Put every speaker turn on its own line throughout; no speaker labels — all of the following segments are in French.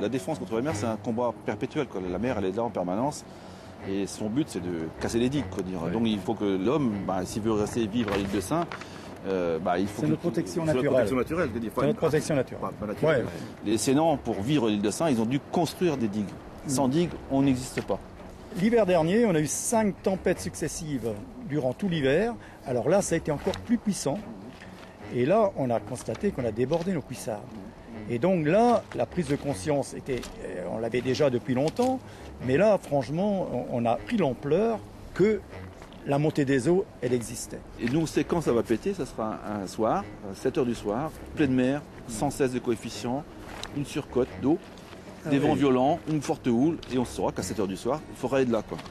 la défense contre la mer, c'est un combat perpétuel, quoi. La mer, elle est là en permanence. Et son but, c'est de casser les digues, quoi, dire. Oui. Donc il faut que l'homme, s'il veut rester vivre à l'île de Sein, il faut.
C'est notre protection naturelle.
C'est notre
protection naturelle.
Pas naturelle. Ouais. Les Sénans, pour vivre à l'île de Sein, ils ont dû construire des digues. Sans digues, on n'existe pas.
L'hiver dernier, on a eu 5 tempêtes successives durant tout l'hiver. Alors là, ça a été encore plus puissant. Et là, on a constaté qu'on a débordé nos cuissardes. Et donc là, la prise de conscience on l'avait déjà depuis longtemps, mais là, franchement, on a pris l'ampleur que la montée des eaux, elle existait.
Et nous, c'est quand ça va péter, ça sera un soir, à 7 h du soir, pleine mer, 116 de coefficient, une surcote d'eau, des vents violents, une forte houle, et on saura qu'à 7 h du soir, il faudra aller de là, quoi.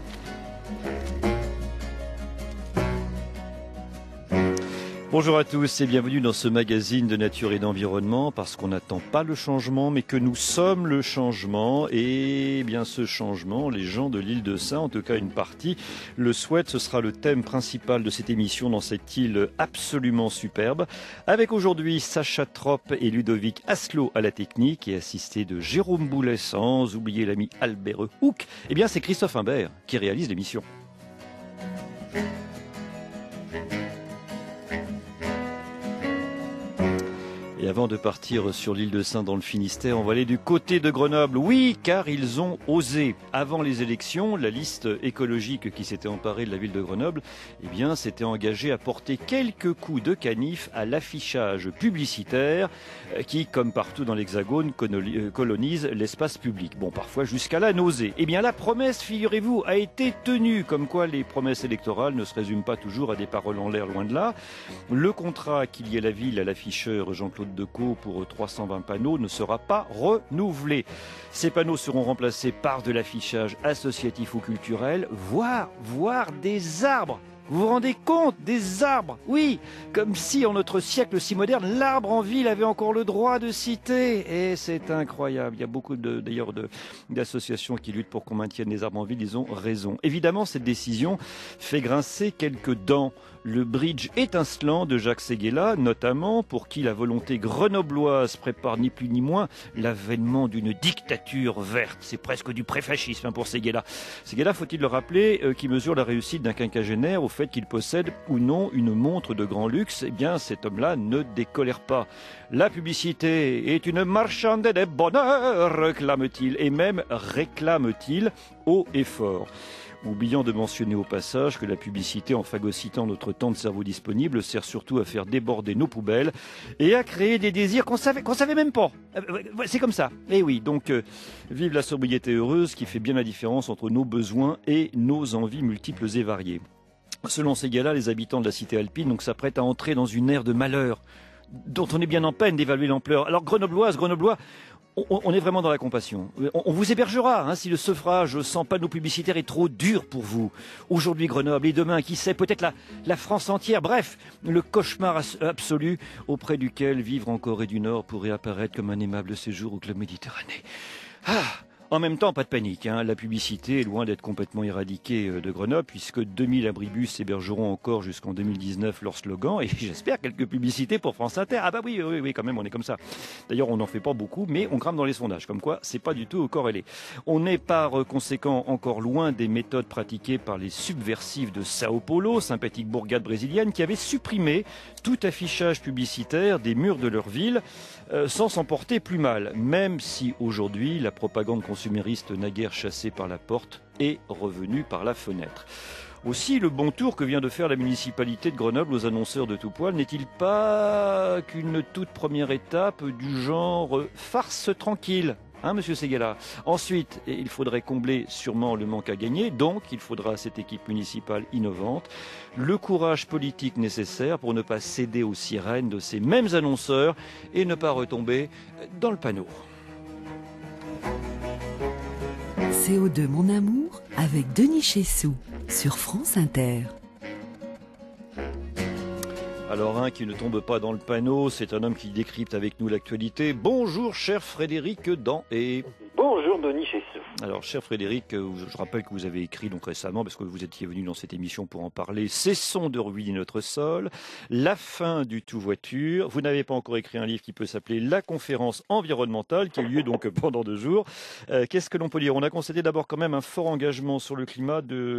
Bonjour à tous et bienvenue dans ce magazine de nature et d'environnement, parce qu'on n'attend pas le changement mais que nous sommes le changement. Et bien ce changement, les gens de l'île de Sein, en tout cas une partie, le souhaitent. Ce sera le thème principal de cette émission dans cette île absolument superbe, avec aujourd'hui Sacha Trop et Ludovic Asselot à la technique et assisté de Jérôme Boulet, sans oublier l'ami Albert Houck. Eh bien c'est Christophe Imbert qui réalise l'émission. Et avant de partir sur l'île de Sein dans le Finistère, on va aller du côté de Grenoble. Oui, car ils ont osé. Avant les élections, la liste écologique qui s'était emparée de la ville de Grenoble, s'était engagée à porter quelques coups de canif à l'affichage publicitaire qui, comme partout dans l'Hexagone, colonise l'espace public. Bon, parfois jusqu'à la nausée. La promesse, figurez-vous, a été tenue. Comme quoi les promesses électorales ne se résument pas toujours à des paroles en l'air, loin de là. Le contrat qu'il y ait la ville à l'afficheur Jean-Claude Decaux pour 320 panneaux ne sera pas renouvelé. Ces panneaux seront remplacés par de l'affichage associatif ou culturel, voire des arbres. Vous vous rendez compte? Des arbres? Oui, comme si en notre siècle si moderne, l'arbre en ville avait encore le droit de citer. Et c'est incroyable. Il y a beaucoup d'ailleurs d'associations qui luttent pour qu'on maintienne les arbres en ville. Ils ont raison. Évidemment, cette décision fait grincer quelques dents. Le bridge étincelant de Jacques Séguéla, notamment, pour qui la volonté grenobloise prépare ni plus ni moins l'avènement d'une dictature verte. C'est presque du préfascisme pour Séguéla. Séguéla, faut-il le rappeler, qui mesure la réussite d'un quinquagénaire au fait qu'il possède ou non une montre de grand luxe. Cet homme-là ne décolère pas. La publicité est une marchande de bonheur, clame-t-il, et même réclame-t-il haut et fort. Oubliant de mentionner au passage que la publicité, en phagocytant notre temps de cerveau disponible, sert surtout à faire déborder nos poubelles et à créer des désirs qu'on savait même pas. C'est comme ça. Et oui, donc vive la sobriété heureuse qui fait bien la différence entre nos besoins et nos envies multiples et variées. Selon ces gars-là, les habitants de la cité alpine s'apprêtent à entrer dans une ère de malheur dont on est bien en peine d'évaluer l'ampleur. Alors Grenoblois, on est vraiment dans la compassion. On vous hébergera si le sevrage sans panneaux publicitaires est trop dur pour vous. Aujourd'hui Grenoble et demain, qui sait, peut-être la France entière. Bref, le cauchemar absolu auprès duquel vivre en Corée du Nord pourrait apparaître comme un aimable séjour au club Méditerranée. En même temps, pas de panique. La publicité est loin d'être complètement éradiquée de Grenoble, puisque 2000 abribus hébergeront encore jusqu'en 2019 leur slogan, et j'espère quelques publicités pour France Inter. Ah bah oui, quand même, on est comme ça. D'ailleurs, on n'en fait pas beaucoup, mais on grimpe dans les sondages, comme quoi c'est pas du tout corrélé. On est par conséquent encore loin des méthodes pratiquées par les subversifs de Sao Paulo, sympathique bourgade brésilienne, qui avaient supprimé tout affichage publicitaire des murs de leur ville, sans s'en porter plus mal, même si aujourd'hui la propagande consumériste naguère chassée par la porte est revenue par la fenêtre. Aussi, le bon tour que vient de faire la municipalité de Grenoble aux annonceurs de tout poil n'est-il pas qu'une toute première étape du genre farce tranquille, monsieur Séguéla? Ensuite, il faudrait combler sûrement le manque à gagner, donc il faudra à cette équipe municipale innovante le courage politique nécessaire pour ne pas céder aux sirènes de ces mêmes annonceurs et ne pas retomber dans le panneau.
CO2 mon amour avec Denis Chessou sur France Inter.
Alors un qui ne tombe pas dans le panneau, c'est un homme qui décrypte avec nous l'actualité. Bonjour cher Frédéric Dampé.
Bonjour Denis Chessou.
Alors, cher Frédéric, je rappelle que vous avez écrit donc récemment, parce que vous étiez venu dans cette émission pour en parler, Cessons de ruiner notre sol, la fin du tout voiture. Vous n'avez pas encore écrit un livre qui peut s'appeler La conférence environnementale, qui a eu lieu donc pendant 2 jours. Qu'est-ce que l'on peut dire? On a constaté d'abord quand même un fort engagement sur le climat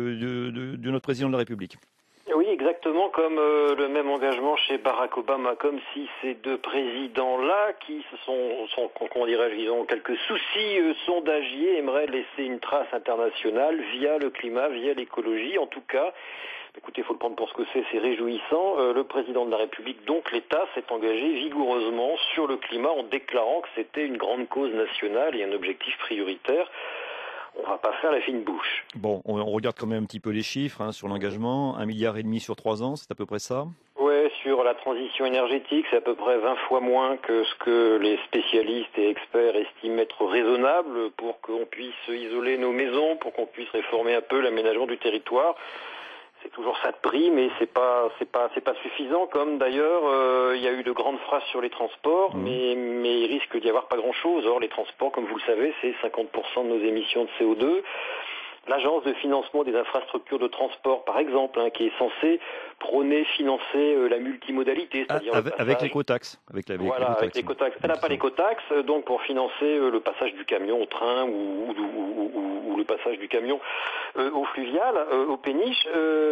de notre président de la République.
Oui, exactement comme le même engagement chez Barack Obama, comme si ces deux présidents-là, qui comment dirais-je, ils ont quelques soucis sondagiers, aimeraient laisser une trace internationale via le climat, via l'écologie. En tout cas, écoutez, il faut le prendre pour ce que c'est réjouissant. Le président de la République, donc l'État, s'est engagé vigoureusement sur le climat en déclarant que c'était une grande cause nationale et un objectif prioritaire. On va pas faire la fine bouche.
Bon, on regarde quand même un petit peu les chiffres sur l'engagement. 1,5 milliard sur 3 ans, c'est à peu près ça?
Ouais, sur la transition énergétique, c'est à peu près 20 fois moins que ce que les spécialistes et experts estiment être raisonnable pour qu'on puisse isoler nos maisons, pour qu'on puisse réformer un peu l'aménagement du territoire. C'est toujours ça de prix, mais c'est pas suffisant. Comme d'ailleurs, il y a eu de grandes phrases sur les transports, mais il risque d'y avoir pas grand-chose. Or, les transports, comme vous le savez, c'est 50% de nos émissions de CO2. L'agence de financement des infrastructures de transport, par exemple, qui est censée prôner, financer la multimodalité, c'est-à-dire
avec l'écotaxe. Avec
l'écotaxe. Elle n'a pas l'écotaxe, donc pour financer le passage du camion au train ou le passage du camion au fluvial, au péniche,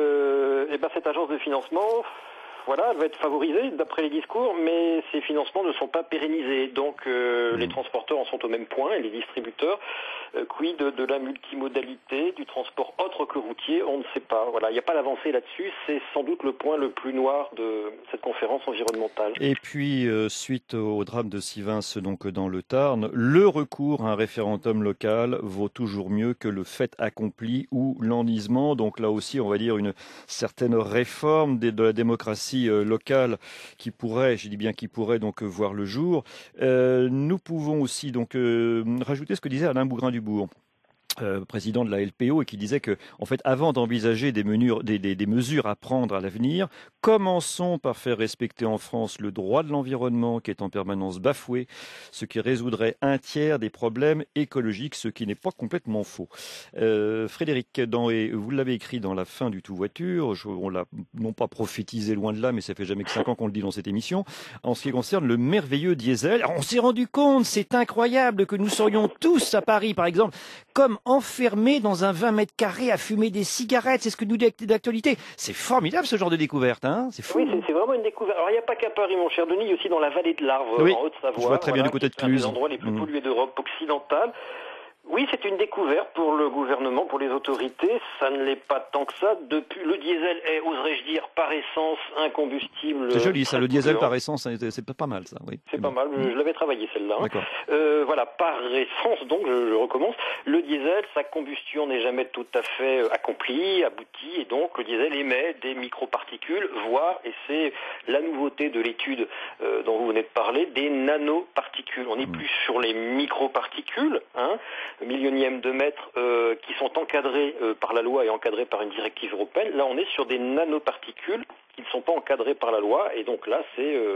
cette agence de financement, voilà, elle va être favorisée d'après les discours, mais ces financements ne sont pas pérennisés. Donc les transporteurs en sont au même point et les distributeurs. Quid de la multimodalité, du transport autre que routier, on ne sait pas. Voilà, il n'y a pas d'avancée là-dessus. C'est sans doute le point le plus noir de cette conférence environnementale.
Et puis, suite au drame de Sivins, donc dans le Tarn, le recours à un référendum local vaut toujours mieux que le fait accompli ou l'enlisement. Donc là aussi, on va dire une certaine réforme de la démocratie locale qui pourrait, je dis bien qui pourrait donc voir le jour. Nous pouvons aussi donc rajouter ce que disait Alain Bougrain-Dubourg, président de la LPO, et qui disait que, en fait, avant d'envisager des mesures à prendre à l'avenir, commençons par faire respecter en France le droit de l'environnement qui est en permanence bafoué, ce qui résoudrait 1/3 des problèmes écologiques, ce qui n'est pas complètement faux. Frédéric, vous l'avez écrit dans La fin du tout voiture, on l'a non pas prophétisé loin de là, mais ça fait jamais que 5 ans qu'on le dit dans cette émission, en ce qui concerne le merveilleux diesel. Alors, on s'est rendu compte, c'est incroyable que nous serions tous à Paris, par exemple, comme enfermés dans un 20 mètres carrés à fumer des cigarettes. C'est ce que nous dit d'actualité. C'est formidable ce genre de découverte, c'est fou.
Oui, c'est vraiment une découverte. Alors il n'y a pas qu'à Paris, mon cher Denis, il y a aussi dans la vallée de l'Arve, en Haute-Savoie.
Je vois très bien du côté de Cluse.
C'est un des endroits les plus pollués d'Europe occidentale. Oui, c'est une découverte pour le gouvernement, pour les autorités. Ça ne l'est pas tant que ça. Depuis, le diesel est, oserais-je dire, par essence, un combustible.
C'est joli, ça, le diesel par essence, c'est pas mal, ça. Oui.
C'est pas mal. Je l'avais travaillé, celle-là.
D'accord.
Voilà, par essence, donc, je recommence. Le diesel, sa combustion n'est jamais tout à fait accomplie, aboutie, et donc, le diesel émet des microparticules, voire, et c'est la nouveauté de l'étude dont vous venez de parler, des nanoparticules. On n'est plus sur les microparticules, millionième de mètre qui sont encadrés par la loi et encadrés par une directive européenne. Là, on est sur des nanoparticules qui ne sont pas encadrées par la loi, et donc là,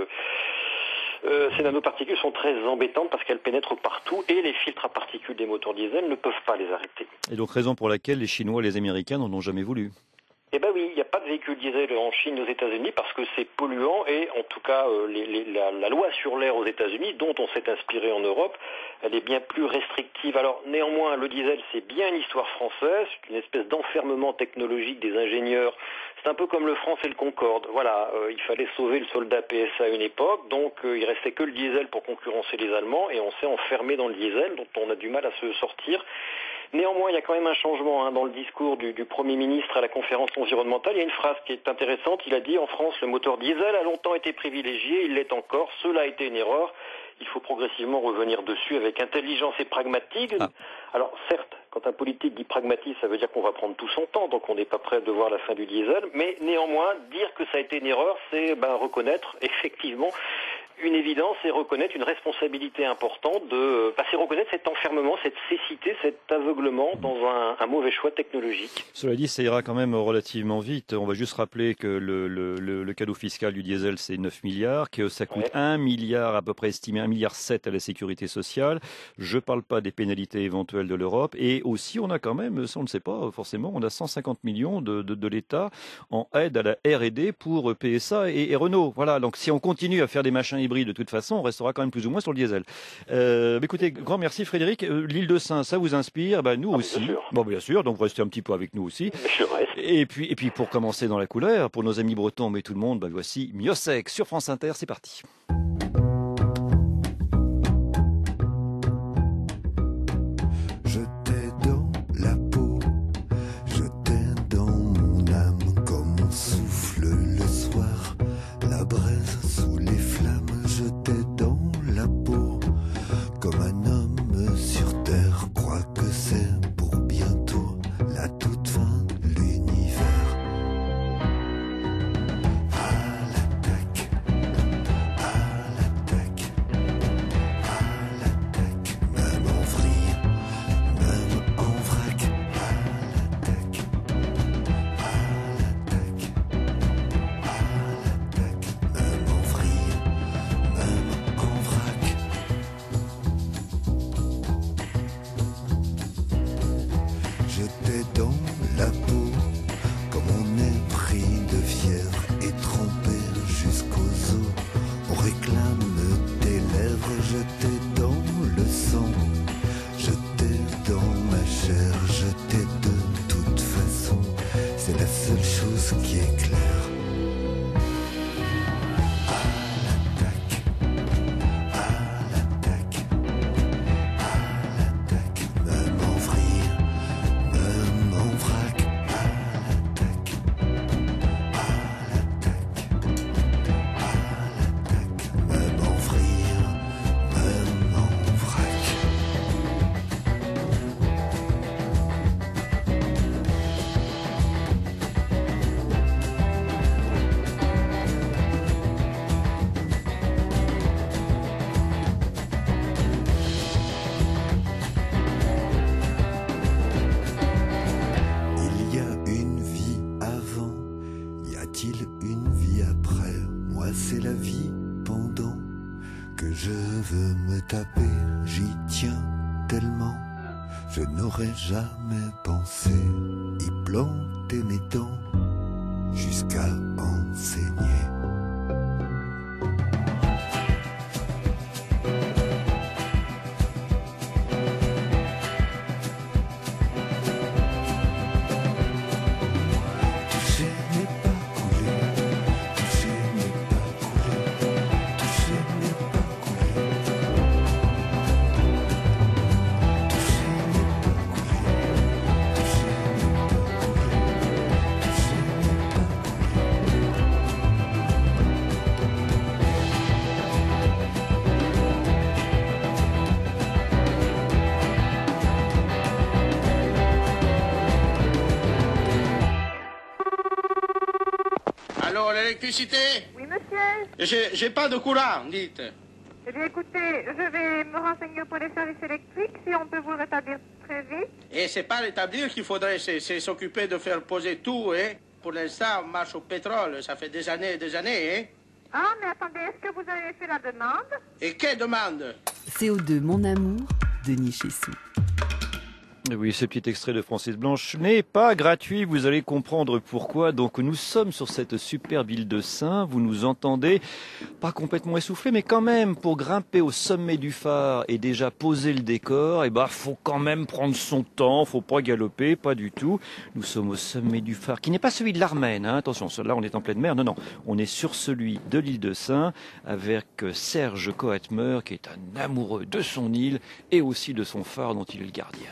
ces nanoparticules sont très embêtantes parce qu'elles pénètrent partout et les filtres à particules des moteurs diesel ne peuvent pas les arrêter.
Et donc raison pour laquelle les Chinois et les Américains n'en ont jamais voulu.
Eh ben oui, il n'y a pas de véhicule diesel en Chine, aux États-Unis, parce que c'est polluant, et en tout cas la loi sur l'air aux États-Unis, dont on s'est inspiré en Europe, elle est bien plus restrictive. Alors néanmoins, le diesel, c'est bien une histoire française, c'est une espèce d'enfermement technologique des ingénieurs. C'est un peu comme le France et le Concorde. Voilà, il fallait sauver le soldat PSA à une époque, donc il restait que le diesel pour concurrencer les Allemands, et on s'est enfermé dans le diesel, dont on a du mal à se sortir. Néanmoins, il y a quand même un changement dans le discours du Premier ministre à la conférence environnementale. Il y a une phrase qui est intéressante. Il a dit « En France, le moteur diesel a longtemps été privilégié, il l'est encore. Cela a été une erreur. Il faut progressivement revenir dessus avec intelligence et pragmatisme. » Alors certes, quand un politique dit pragmatisme, ça veut dire qu'on va prendre tout son temps, donc on n'est pas prêt de voir la fin du diesel. Mais néanmoins, dire que ça a été une erreur, c'est reconnaître effectivement une évidence et reconnaître une responsabilité importante c'est reconnaître cet enfermement, cette cécité, cet aveuglement dans un mauvais choix technologique.
Cela dit, ça ira quand même relativement vite. On va juste rappeler que le cadeau fiscal du diesel, c'est 9 milliards, que ça coûte 1 milliard à peu près estimé, 1,7 milliard à la sécurité sociale. Je parle pas des pénalités éventuelles de l'Europe. Et aussi, on a quand même, ça on ne sait pas forcément, on a 150 millions de l'État en aide à la R&D pour PSA et Renault. Voilà, donc si on continue à faire des machins hybrides, de toute façon, on restera quand même plus ou moins sur le diesel. Écoutez, grand merci Frédéric. L'île de Sein, ça vous inspire? Nous aussi.
Bien sûr.
Bon, bien sûr, donc restez un petit peu avec nous aussi.
Je reste.
Et puis pour commencer dans la couleur, pour nos amis bretons, mais tout le monde, voici Miosek sur France Inter, c'est parti.
Je n'aurais jamais pensé y planter mes dents jusqu'à enseigner.
Allô, l'électricité?
Oui, monsieur.
J'ai pas de courant, dites.
Eh bien, écoutez, je vais me renseigner pour les services électriques, si on peut vous rétablir très vite.
Et c'est pas rétablir qu'il faudrait, c'est s'occuper de faire poser tout, hein. Pour l'instant, on marche au pétrole, ça fait des années, hein.
Ah, mais attendez, est-ce que vous avez fait la demande?
Et quelle demande?
CO2, mon amour, Denis Chessou.
Oui, ce petit extrait de Francis Blanche n'est pas gratuit, vous allez comprendre pourquoi. Donc nous sommes sur cette superbe île de Sein, vous nous entendez, pas complètement essoufflé, mais quand même, pour grimper au sommet du phare et déjà poser le décor, faut quand même prendre son temps, faut pas galoper, pas du tout. Nous sommes au sommet du phare, qui n'est pas celui de l'Armaine, hein. Attention, là on est en pleine mer, non, on est sur celui de l'île de Sein, avec Serge Cohatmer, qui est un amoureux de son île et aussi de son phare dont il est le gardien.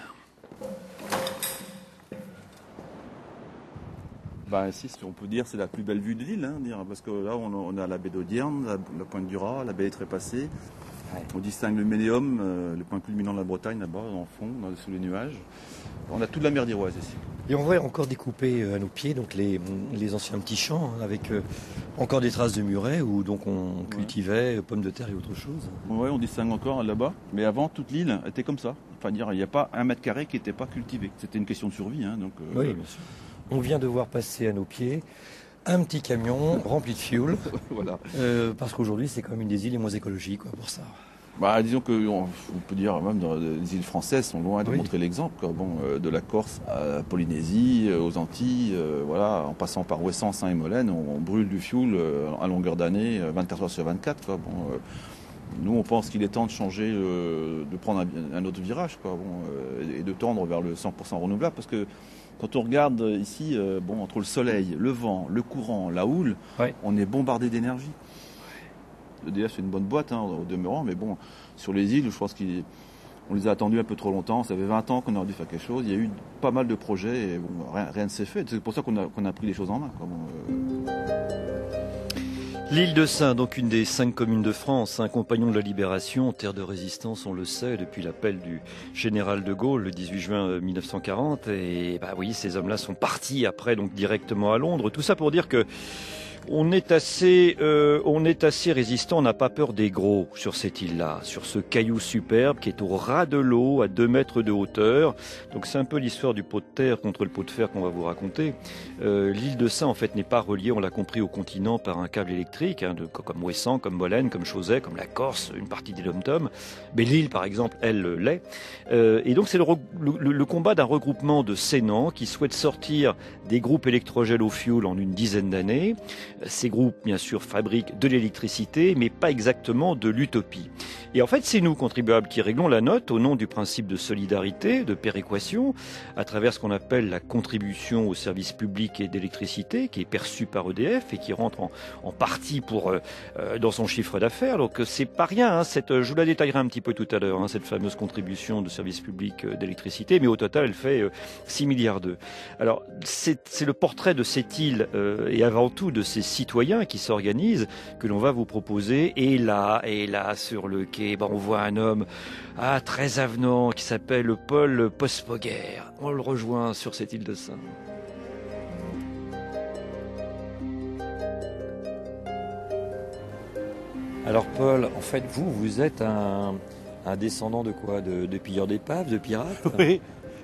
Ici, on peut dire c'est la plus belle vue de l'île, parce que là on a la baie d'Audierne, la pointe du Raz, la baie est trépassée. Ouais. On distingue le Ménéum, le point culminant de la Bretagne là-bas, en fond, sous les nuages. On a toute la mer d'Iroise ici.
Et on voit encore découper à nos pieds donc les anciens petits champs hein, avec encore des traces de murets où donc on cultivait pommes de terre et autre chose.
Oui, on distingue encore là-bas. Mais avant, toute l'île était comme ça. Enfin, dire, il n'y a pas 1 mètre carré qui n'était pas cultivé. C'était une question de survie. Hein, donc,
oui, bien sûr. On vient de voir passer à nos pieds un petit camion rempli de fuel.
Voilà.
Parce qu'aujourd'hui, c'est quand même une des îles les moins écologiques quoi, pour ça.
Bah, disons qu'on peut dire même dans les îles françaises sont loin de montrer l'exemple. De la Corse à la Polynésie, aux Antilles, voilà, en passant par Ouessant, Saint et Molène, on brûle du fioul à longueur d'année, 24 heures sur 24. Quoi. Nous, on pense qu'il est temps de changer, de prendre un autre virage, quoi. Et de tendre vers le 100% renouvelable, parce que quand on regarde ici, entre le soleil, le vent, le courant, la houle, on est bombardé d'énergie. EDF, c'est une bonne boîte au demeurant, mais bon, sur les îles, je pense qu'on les a attendus un peu trop longtemps. Ça fait 20 ans qu'on aurait dû faire quelque chose. Il y a eu pas mal de projets et rien ne s'est fait. C'est pour ça qu'on a pris les choses en main.
L'île de Sein, donc une des 5 communes de France, un compagnon de la Libération, terre de résistance, on le sait, depuis l'appel du général de Gaulle le 18 juin 1940. Et oui, ces hommes-là sont partis après, donc directement à Londres. Tout ça pour dire que on est assez résistant, on n'a pas peur des gros sur cette île-là, sur ce caillou superbe qui est au ras de l'eau, à 2 mètres de hauteur. Donc c'est un peu l'histoire du pot de terre contre le pot de fer qu'on va vous raconter. L'île de Sein, en fait, n'est pas reliée, on l'a compris, au continent par un câble électrique, comme Ouessant, comme Molène, comme Chauzet, comme la Corse, une partie des Dom-Tom. Mais l'île, par exemple, elle l'est. Et donc c'est le combat d'un regroupement de Sénans qui souhaitent sortir des groupes électrogènes au fioul en une dizaine d'années. Ces groupes, bien sûr, fabriquent de l'électricité, mais pas exactement de l'utopie. Et en fait, c'est nous, contribuables, qui réglons la note au nom du principe de solidarité, de péréquation, à travers ce qu'on appelle la contribution au service public et d'électricité, qui est perçue par EDF et qui rentre en partie dans son chiffre d'affaires. Donc c'est pas rien, je vous la détaillerai un petit peu tout à l'heure, cette fameuse contribution de service public d'électricité, mais au total, elle fait 6 milliards d'euros. Alors, c'est le portrait de cette île et avant tout de ces citoyens qui s'organisent que l'on va vous proposer. Et là, sur le quai, on voit un homme très avenant qui s'appelle Paul Pospoguer. On le rejoint sur cette île de Sein. Alors Paul, en fait, vous êtes un descendant de quoi? De pilleurs d'épaves, de pirates?
Oui.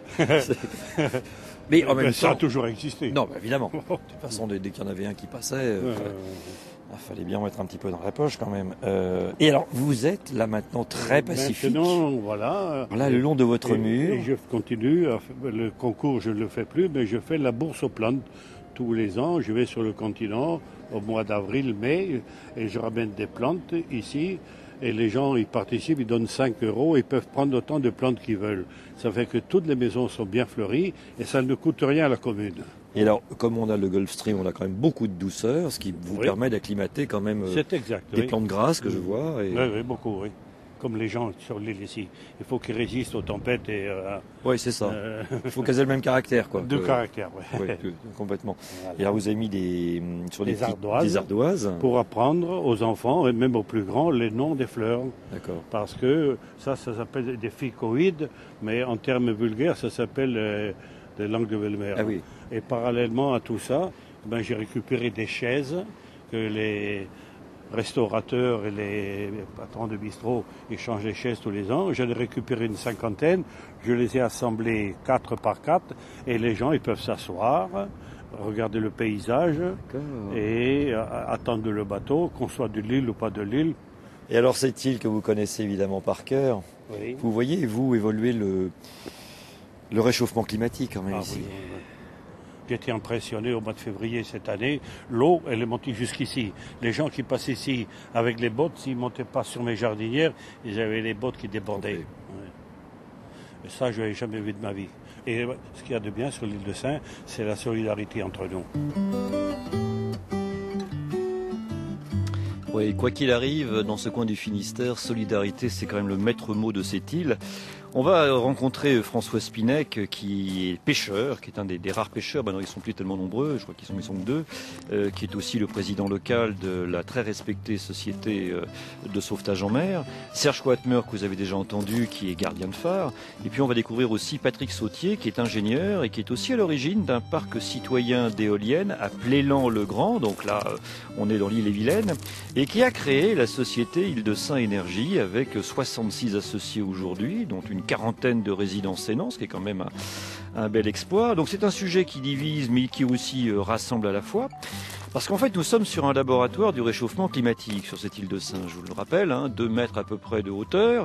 Mais en même temps,
ça a toujours existé.
Non, évidemment. De toute façon, dès qu'il y en avait un qui passait, il fallait bien mettre un petit peu dans la poche quand même. Et alors, vous êtes là maintenant très pacifique.
Maintenant, voilà.
Là, le long de votre mur.
Et je continue. Le concours, je ne le fais plus, mais je fais la bourse aux plantes. Tous les ans, je vais sur le continent au mois d'avril, mai, et je ramène des plantes ici. Et les gens, ils participent, ils donnent 5 €, ils peuvent prendre autant de plantes qu'ils veulent. Ça fait que toutes les maisons sont bien fleuries et ça ne coûte rien à la commune.
Et alors, comme on a le Gulf Stream, on a quand même beaucoup de douceur, ce qui vous permet d'acclimater quand même des plantes grasses que je vois.
Oui, beaucoup, oui. Comme les gens sur l'île ici. Il faut qu'ils résistent aux tempêtes et...
oui, c'est ça. Il faut qu'elles aient le même caractère, quoi.
De caractère, oui.
Oui, complètement. Voilà. Et alors, vous avez mis des
ardoises pour apprendre aux enfants, et même aux plus grands, les noms des fleurs.
D'accord.
Parce que ça s'appelle des phycoïdes, mais en termes vulgaires, ça s'appelle des langues de belle-mère.
Ah oui.
Et parallèlement à tout ça, j'ai récupéré des chaises que les restaurateurs et les patrons de bistrot échangent les chaises tous les ans. J'en ai récupéré une 50aine, je les ai assemblées 4 par 4 et les gens ils peuvent s'asseoir, regarder le paysage et attendre le bateau, qu'on soit de l'île ou pas de l'île.
Et alors cette île que vous connaissez évidemment par cœur, vous voyez vous évoluer le réchauffement climatique quand même ici.
Oui. J'étais impressionné au mois de février cette année. L'eau, elle est montée jusqu'ici. Les gens qui passaient ici avec les bottes, s'ils ne montaient pas sur mes jardinières, ils avaient les bottes qui débordaient. Okay. Ouais. Et ça, je n'avais jamais vu de ma vie. Et ce qu'il y a de bien sur l'île de Sein, c'est la solidarité entre nous.
Oui, quoi qu'il arrive, dans ce coin du Finistère, solidarité, c'est quand même le maître mot de cette île. On va rencontrer François Spinec, qui est pêcheur, qui est un des rares pêcheurs. Non, ils sont plus tellement nombreux, je crois qu'ils sont que 2, qui est aussi le président local de la très respectée société de sauvetage en mer. Serge Coatmer, que vous avez déjà entendu, qui est gardien de phare. Et puis on va découvrir aussi Patrick Sautier, qui est ingénieur et qui est aussi à l'origine d'un parc citoyen d'éoliennes à Plélan-le-Grand. Donc là, on est dans l'île-et-Vilaine. Et qui a créé la société Île-de-Saint Énergie avec 66 associés aujourd'hui, dont une quarantaine de résidents sénants, ce qui est quand même un bel exploit. Donc c'est un sujet qui divise, mais qui aussi rassemble à la fois. Parce qu'en fait, nous sommes sur un laboratoire du réchauffement climatique sur cette île de Saint, je vous le rappelle, 2 mètres à peu près de hauteur.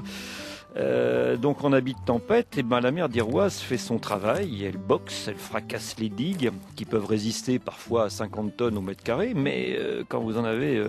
Donc en habit de tempête, la mer d'Iroise fait son travail, elle boxe, elle fracasse les digues qui peuvent résister parfois à 50 tonnes au mètre carré, mais quand vous en avez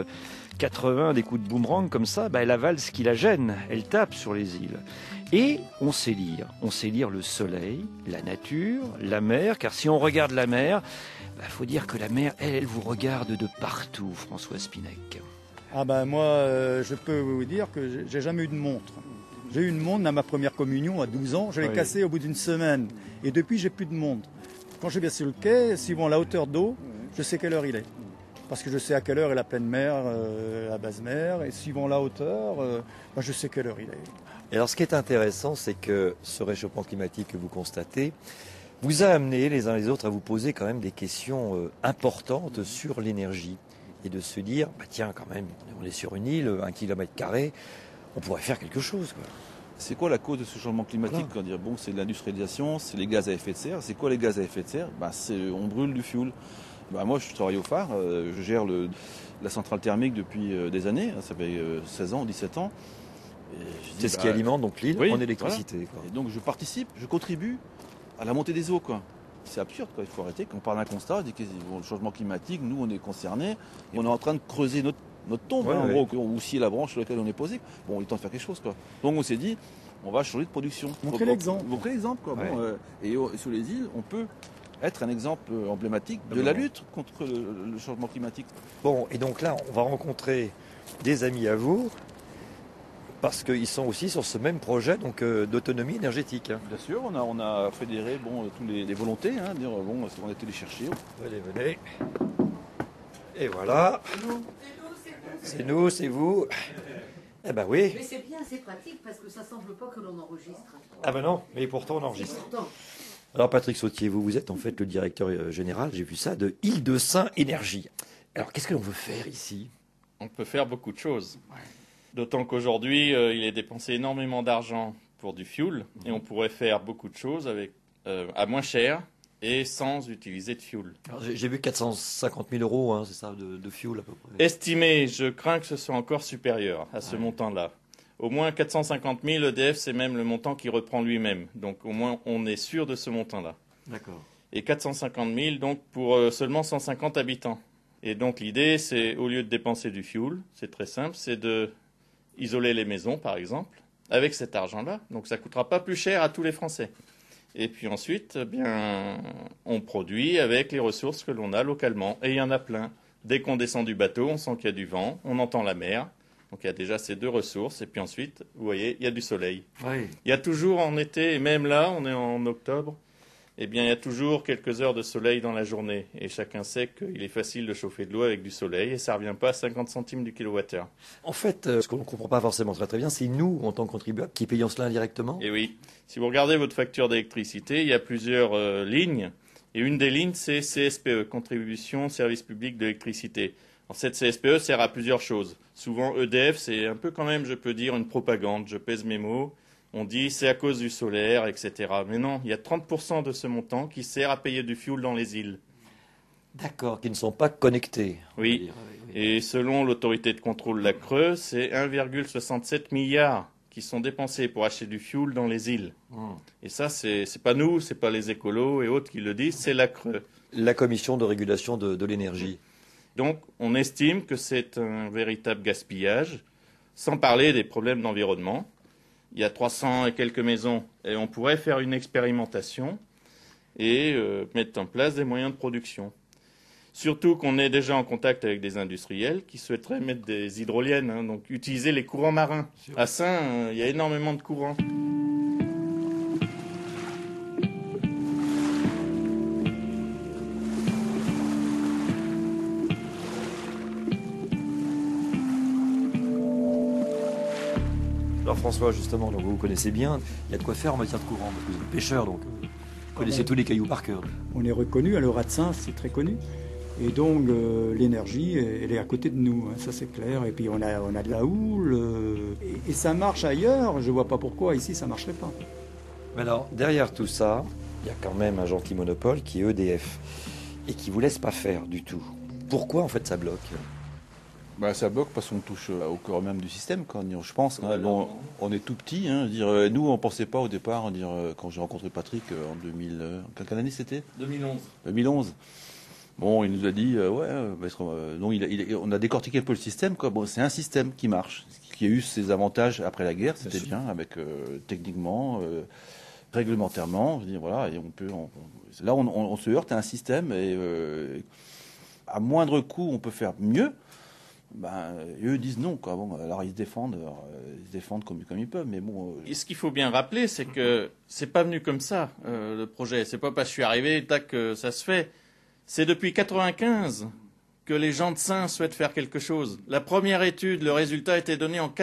80 des coups de boomerang comme ça, elle avale ce qui la gêne, elle tape sur les îles. Et on sait lire le soleil, la nature, la mer, car si on regarde la mer, faut dire que la mer, elle vous regarde de partout, François Spinec.
Moi, je peux vous dire que j'ai jamais eu de montre. J'ai eu une montre à ma première communion à 12 ans, je l'ai cassée au bout d'une semaine. Et depuis, j'ai plus de montre. Quand je vais sur le quai, suivant la hauteur d'eau, je sais quelle heure il est. Parce que je sais à quelle heure est la pleine mer, la basse mer, et suivant la hauteur, je sais quelle heure il est.
Et alors ce qui est intéressant, c'est que ce réchauffement climatique que vous constatez vous a amené les uns les autres à vous poser quand même des questions importantes sur l'énergie. Et de se dire, tiens quand même, on est sur une île, 1 km², on pourrait faire quelque chose, quoi.
C'est quoi la cause de ce changement climatique? C'est l'industrialisation, c'est les gaz à effet de serre. C'est quoi les gaz à effet de serre? On brûle du fioul. Moi, je travaille au phare, je gère la centrale thermique depuis des années, ça fait 16 ans, 17 ans.
C'est ce qui alimente donc l'île en électricité.
Voilà. Quoi. Et donc je participe, je contribue à la montée des eaux, quoi. C'est absurde, quoi. Il faut arrêter. Quand on parle d'un constat, on dit que le changement climatique, nous, on est concernés, et on est en train de creuser notre tombe, en gros, ou si la branche sur laquelle on est posé. Il est temps de faire quelque chose, quoi. Donc on s'est dit, on va changer de production.
Montrer l'exemple.
Quoi. Et sur les îles, on peut être un exemple emblématique de la lutte contre le changement climatique.
Bon, et donc là, on va rencontrer des amis à vous, parce qu'ils sont aussi sur ce même projet d'autonomie énergétique.
Bien sûr, on a fédéré tous les volontés, on a été les chercher.
Venez. Et voilà. C'est nous, c'est vous. Eh ben oui.
Mais c'est bien, c'est pratique parce que ça semble pas que l'on enregistre.
Non, mais pourtant on enregistre. Alors Patrick Sautier, vous êtes en fait le directeur général, j'ai vu ça, de Île-de-Saint Énergie. Alors qu'est-ce que l'on veut faire ici?
On peut faire beaucoup de choses. D'autant qu'aujourd'hui, il est dépensé énormément d'argent pour du fuel et on pourrait faire beaucoup de choses avec, à moins cher et sans utiliser de fuel.
J'ai vu 450 000 euros, c'est ça, de fuel à peu près.
Estimé, je crains que ce soit encore supérieur à ce montant-là. Au moins 450 000, EDF, c'est même le montant qui reprend lui-même. Donc au moins, on est sûr de ce montant-là.
D'accord.
Et 450 000, donc pour seulement 150 habitants. Et donc l'idée, c'est, au lieu de dépenser du fuel, c'est très simple, c'est de isoler les maisons, par exemple, avec cet argent-là. Donc ça ne coûtera pas plus cher à tous les Français. Et puis ensuite, on produit avec les ressources que l'on a localement. Et il y en a plein. Dès qu'on descend du bateau, on sent qu'il y a du vent, on entend la mer. Donc il y a déjà ces 2 ressources. Et puis ensuite, vous voyez, il y a du soleil.
Oui.
Il y a toujours en été, et même là, on est en octobre, il y a toujours quelques heures de soleil dans la journée. Et chacun sait qu'il est facile de chauffer de l'eau avec du soleil et ça ne revient pas à 50 centimes du kilowattheure.
En fait, ce qu'on ne comprend pas forcément très bien, c'est nous, en tant que contribuables, qui payons cela indirectement.
Et oui. Si vous regardez votre facture d'électricité, il y a plusieurs lignes. Et une des lignes, c'est CSPE, Contribution Service Public d'électricité. Cette CSPE sert à plusieurs choses. Souvent, EDF, c'est un peu quand même, je peux dire, une propagande. Je pèse mes mots. On dit c'est à cause du solaire, etc. Mais non, il y a 30% de ce montant qui sert à payer du fuel dans les îles.
D'accord, qui ne sont pas connectés.
Oui. Et selon l'autorité de contrôle, la CRE, c'est 1,67 milliard qui sont dépensés pour acheter du fuel dans les îles. Et ça, c'est pas nous, c'est pas les écolos et autres qui le disent, c'est la CRE.
La commission de régulation de l'énergie.
Donc, on estime que c'est un véritable gaspillage, sans parler des problèmes d'environnement. Il y a 300 et quelques maisons et on pourrait faire une expérimentation et mettre en place des moyens de production. Surtout qu'on est déjà en contact avec des industriels qui souhaiteraient mettre des hydroliennes, donc utiliser les courants marins. À Saint, il y a énormément de courants.
Alors François, justement, donc vous connaissez bien, il y a de quoi faire en matière de courant, parce que vous êtes pêcheur, donc vous connaissez tous les cailloux par cœur.
On est reconnu, à l'Euratsin, c'est très connu. Et donc l'énergie, elle est à côté de nous, hein, ça c'est clair. Et puis on a de la houle, et ça marche ailleurs, je vois pas pourquoi ici ça marcherait pas.
Mais alors, derrière tout ça, il y a quand même un gentil monopole qui est EDF, et qui vous laisse pas faire du tout. Pourquoi en fait ça bloque ?
Ça bloque parce qu'on touche au cœur même du système. Je pense, on est tout petit. Hein, nous, on pensait pas au départ. Quand j'ai rencontré Patrick en 2000, quelle année c'était ? 2011. Bon, il nous a dit, on a décortiqué un peu le système. Bon, c'est un système qui marche, qui a eu ses avantages après la guerre, c'était bien, avec techniquement, réglementairement. Voilà, et là, on se heurte à un système et à moindre coût, on peut faire mieux. Eux disent non, quoi. Bon, alors ils se défendent comme ils peuvent, mais bon.
Et ce qu'il faut bien rappeler, c'est que c'est pas venu comme ça le projet. C'est pas parce que je suis arrivé, tac, ça se fait. C'est depuis 1995 que les gens de Saint souhaitent faire quelque chose. La première étude, le résultat a été donné en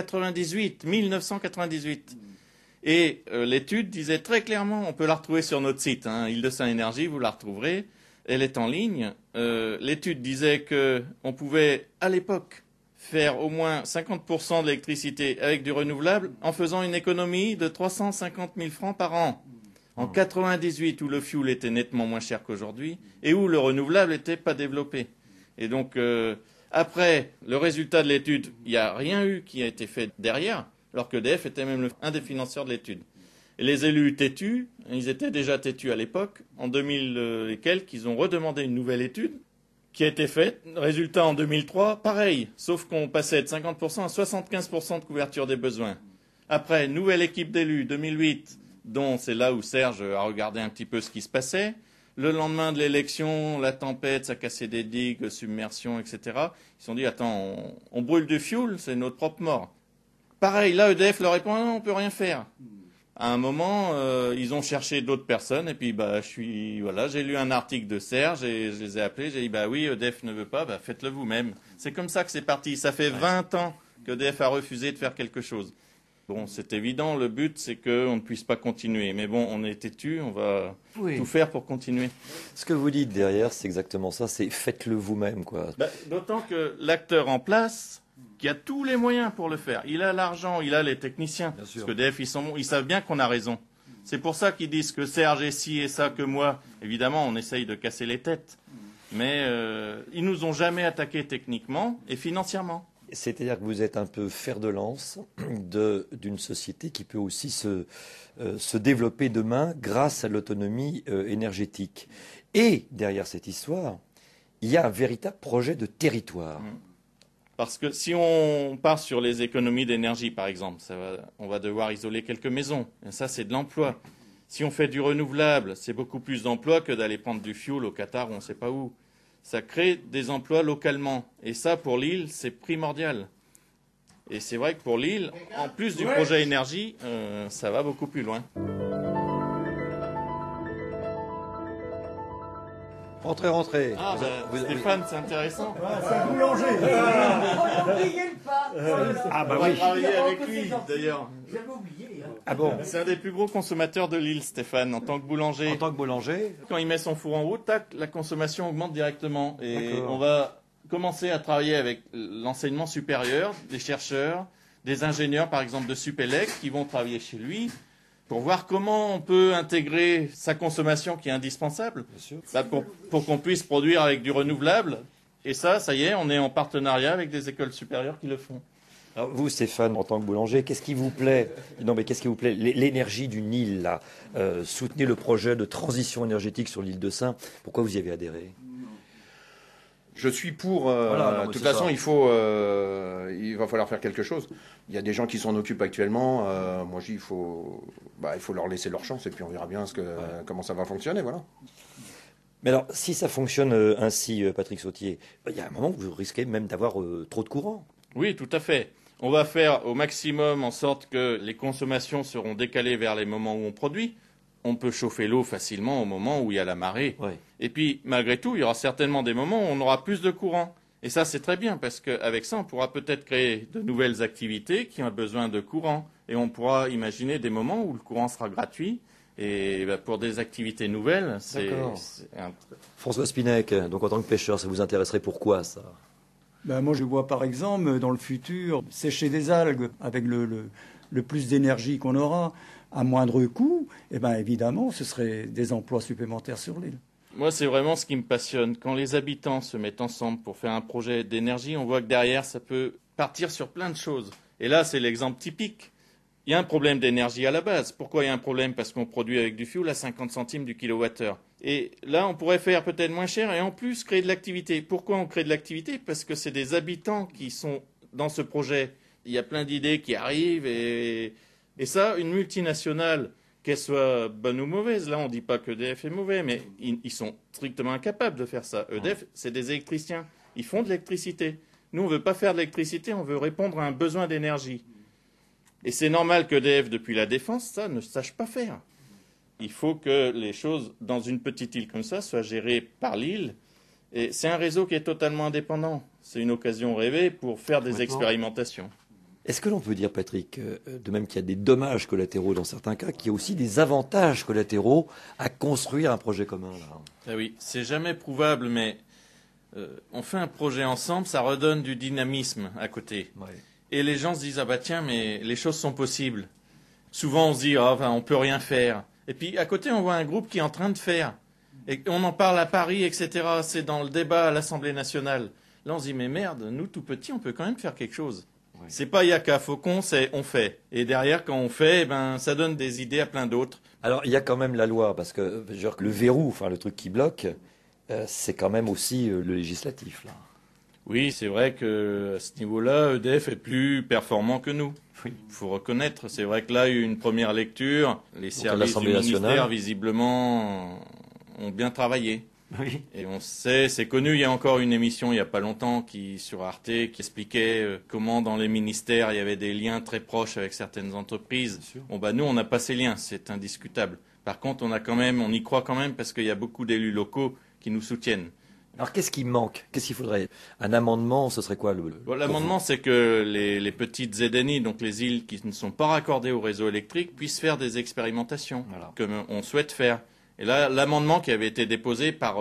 1998. Et l'étude disait très clairement, on peut la retrouver sur notre site, hein, Île-de-Saint Énergie, vous la retrouverez, elle est en ligne. L'étude disait qu'on pouvait, à l'époque, faire au moins 50% de l'électricité avec du renouvelable en faisant une économie de 350 000 francs par an. En 98, où le fuel était nettement moins cher qu'aujourd'hui, et où le renouvelable n'était pas développé. Et donc, après le résultat de l'étude, il n'y a rien eu qui a été fait derrière, alors que EDF était même un des financeurs de l'étude. Et les élus têtus, ils étaient déjà têtus à l'époque, en 2000 et quelques, ils ont redemandé une nouvelle étude qui a été faite. Résultat en 2003, pareil, sauf qu'on passait de 50% à 75% de couverture des besoins. Après, nouvelle équipe d'élus, 2008, dont c'est là où Serge a regardé un petit peu ce qui se passait. Le lendemain de l'élection, la tempête, ça cassait des digues, submersion, etc. Ils se sont dit, attends, on brûle du fuel, c'est notre propre mort. Pareil, là, EDF leur répond, non, on peut rien faire. À un moment, ils ont cherché d'autres personnes, et puis j'ai lu un article de Serge, et je les ai appelés, j'ai dit, oui, EDF ne veut pas, faites-le vous-même. C'est comme ça que c'est parti. Ça fait 20 ans qu'EDF a refusé de faire quelque chose. Bon, c'est évident, le but, c'est qu'on ne puisse pas continuer. Mais bon, on est têtu, on va tout faire pour continuer.
Ce que vous dites derrière, c'est exactement ça, c'est faites-le vous-même, quoi.
D'autant que l'acteur en place, qui a tous les moyens pour le faire, il a l'argent, il a les techniciens. Parce que EDF, ils savent bien qu'on a raison. C'est pour ça qu'ils disent que Serge est ci et ça que moi. Évidemment, on essaye de casser les têtes. Mais ils nous ont jamais attaqués techniquement et financièrement.
C'est-à-dire que vous êtes un peu fer de lance d'une société qui peut aussi se développer demain grâce à l'autonomie énergétique. Et derrière cette histoire, il y a un véritable projet de territoire.
Parce que si on part sur les économies d'énergie, par exemple, on va devoir isoler quelques maisons. Et ça, c'est de l'emploi. Si on fait du renouvelable, c'est beaucoup plus d'emplois que d'aller prendre du fioul au Qatar ou on ne sait pas où. Ça crée des emplois localement. Et ça, pour l'île, c'est primordial. Et c'est vrai que pour l'île, en plus du projet énergie, ça va beaucoup plus loin.
Rentrez.
Stéphane, c'est intéressant.
C'est un boulanger.
N'oubliez pas.
On va travailler avec lui, d'ailleurs.
J'avais oublié.
Ah bon ?
C'est un des plus gros consommateurs de l'île, Stéphane, en tant que boulanger.
En tant que boulanger ?
Quand il met son four en route, tac, la consommation augmente directement. Et on va commencer à travailler avec l'enseignement supérieur, des chercheurs, des ingénieurs, par exemple, de Supélec, qui vont travailler chez lui pour voir comment on peut intégrer sa consommation qui est indispensable pour qu'on puisse produire avec du renouvelable. Et ça y est, on est en partenariat avec des écoles supérieures qui le font.
Alors vous, Stéphane, en tant que boulanger, qu'est-ce qui vous plaît ? Qu'est-ce qui vous plaît ? L'énergie du Nil, là. Soutenez le projet de transition énergétique sur l'île de Saint. Pourquoi vous y avez adhéré ?
Je suis pour. De toute façon, il va falloir faire quelque chose. Il y a des gens qui s'en occupent actuellement. Moi, je dis, il faut leur laisser leur chance et puis on verra bien comment ça va fonctionner. Voilà.
Mais alors, si ça fonctionne ainsi, Patrick Sautier, il y a un moment où vous risquez même d'avoir trop de courant.
Oui, tout à fait. On va faire au maximum en sorte que les consommations seront décalées vers les moments où on produit. On peut chauffer l'eau facilement au moment où il y a la marée.
Ouais.
Et puis, malgré tout, il y aura certainement des moments où on aura plus de courant. Et ça, c'est très bien, parce qu'avec ça, on pourra peut-être créer de nouvelles activités qui ont besoin de courant. Et on pourra imaginer des moments où le courant sera gratuit. Et pour des activités nouvelles, c'est
François Spinec, donc en tant que pêcheur, ça vous intéresserait pourquoi ça?
Moi, je vois par exemple, dans le futur, sécher des algues avec le plus d'énergie qu'on aura à moindre coût. Et bien évidemment, ce serait des emplois supplémentaires sur l'île.
Moi, c'est vraiment ce qui me passionne. Quand les habitants se mettent ensemble pour faire un projet d'énergie, on voit que derrière, ça peut partir sur plein de choses. Et là, c'est l'exemple typique. Il y a un problème d'énergie à la base. Pourquoi il y a un problème? Parce qu'on produit avec du fioul à 50 centimes du kilowattheure. Et là, on pourrait faire peut-être moins cher et en plus créer de l'activité. Pourquoi on crée de l'activité? Parce que c'est des habitants qui sont dans ce projet. Il y a plein d'idées qui arrivent et ça, une multinationale, qu'elle soit bonne ou mauvaise, là on ne dit pas qu'EDF est mauvais, mais ils sont strictement incapables de faire ça. EDF, c'est des électriciens. Ils font de l'électricité. Nous, on ne veut pas faire de l'électricité, on veut répondre à un besoin d'énergie. Et c'est normal qu'EDF, depuis la Défense, ça ne sache pas faire. Il faut que les choses, dans une petite île comme ça, soient gérées par l'île. Et c'est un réseau qui est totalement indépendant. C'est une occasion rêvée pour faire des expérimentations.
Est-ce que l'on peut dire, Patrick, de même qu'il y a des dommages collatéraux dans certains cas, qu'il y a aussi des avantages collatéraux à construire un projet commun là?
Ah oui, c'est jamais prouvable, mais on fait un projet ensemble, ça redonne du dynamisme à côté. Ouais. Et les gens se disent, ah bah tiens, mais les choses sont possibles. Souvent, on se dit, on peut rien faire. Et puis, à côté, on voit un groupe qui est en train de faire. Et on en parle à Paris, etc. C'est dans le débat à l'Assemblée nationale. Là, on se dit, mais merde, nous, tout petits, on peut quand même faire quelque chose. Ouais. C'est pas Yaka Faucon, c'est on fait. Et derrière, quand on fait, ça donne des idées à plein d'autres.
Alors, il y a quand même la loi, parce que le verrou, le truc qui bloque, c'est quand même aussi le législatif, là.
Oui, c'est vrai qu'à ce niveau-là, EDF est plus performant que nous. Il faut reconnaître. C'est vrai que là, il y a eu une première lecture. Les services du ministère, visiblement, ont bien travaillé. Oui. Et on sait, c'est connu, il y a encore une émission il n'y a pas longtemps sur Arte qui expliquait comment dans les ministères, il y avait des liens très proches avec certaines entreprises. Nous, on n'a pas ces liens, c'est indiscutable. Par contre, on y croit quand même parce qu'il y a beaucoup d'élus locaux qui nous soutiennent.
Alors, qu'est-ce qui manque? Qu'est-ce qu'il faudrait? Un amendement, ce serait quoi
l'amendement, c'est que les petites ZNI, donc les îles qui ne sont pas raccordées au réseau électrique, puissent faire des expérimentations, comme on souhaite faire. Et là, l'amendement qui avait été déposé par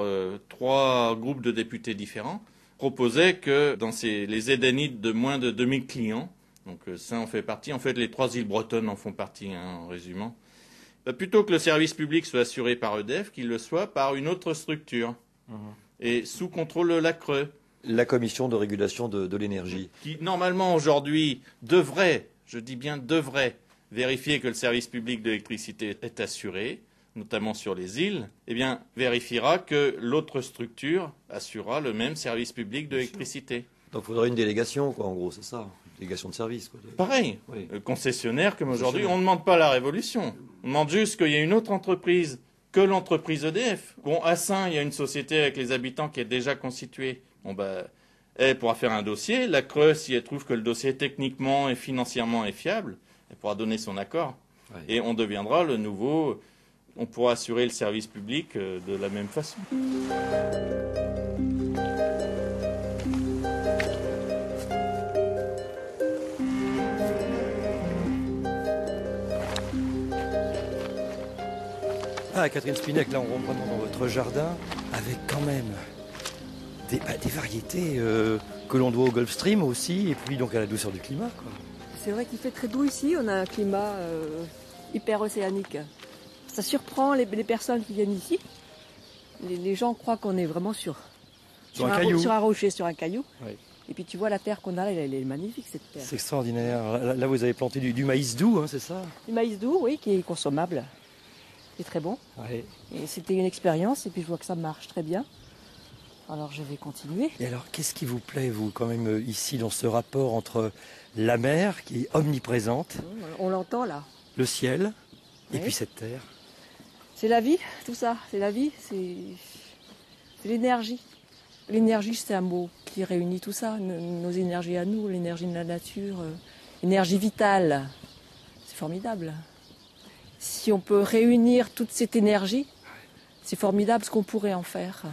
3 groupes de députés différents proposait que dans les ZNI de moins de 2000 clients, donc ça en fait partie, en fait les 3 îles bretonnes en font partie, en résumant, plutôt que le service public soit assuré par EDF, qu'il le soit par une autre structure. Et sous contrôle de la CRE.
La commission de régulation de l'énergie.
Qui, normalement, aujourd'hui, devrait, je dis bien devrait, vérifier que le service public de l'électricité est assuré, notamment sur les îles, vérifiera que l'autre structure assurera le même service public de l'électricité.
Donc il faudrait une délégation, quoi, en gros, c'est ça? Une délégation de service, quoi.
Pareil. Oui. Concessionnaire, comme aujourd'hui, on ne demande pas la révolution. On demande juste qu'il y ait une autre entreprise que l'entreprise EDF. À Saint, il y a une société avec les habitants qui est déjà constituée. Elle pourra faire un dossier. La CRE, si elle trouve que le dossier techniquement et financièrement est fiable, elle pourra donner son accord. Ouais. Et on deviendra le nouveau... On pourra assurer le service public de la même façon.
Catherine Spinec, là on rentre vraiment dans votre jardin avec quand même des variétés que l'on doit au Gulf Stream aussi et puis donc à la douceur du climat, quoi.
C'est vrai qu'il fait très doux ici, on a un climat hyper océanique. Ça surprend les personnes qui viennent ici. Les gens croient qu'on est vraiment sur un rocher, sur un caillou. Oui. Et puis tu vois la terre qu'on a là, elle est magnifique cette terre.
C'est extraordinaire. Là vous avez planté du maïs doux, hein, c'est ça?
Du maïs doux, oui, qui est consommable. C'est très bon. Ouais. Et c'était une expérience et puis je vois que ça marche très bien. Alors je vais continuer.
Et alors qu'est-ce qui vous plaît, vous, quand même, ici, dans ce rapport entre la mer, qui est omniprésente,
on l'entend là,
le ciel, et puis cette terre?
C'est la vie, tout ça. C'est la vie, c'est l'énergie. L'énergie, c'est un mot qui réunit tout ça. Nos énergies à nous, l'énergie de la nature, énergie vitale. C'est formidable. Si on peut réunir toute cette énergie, c'est formidable ce qu'on pourrait en faire.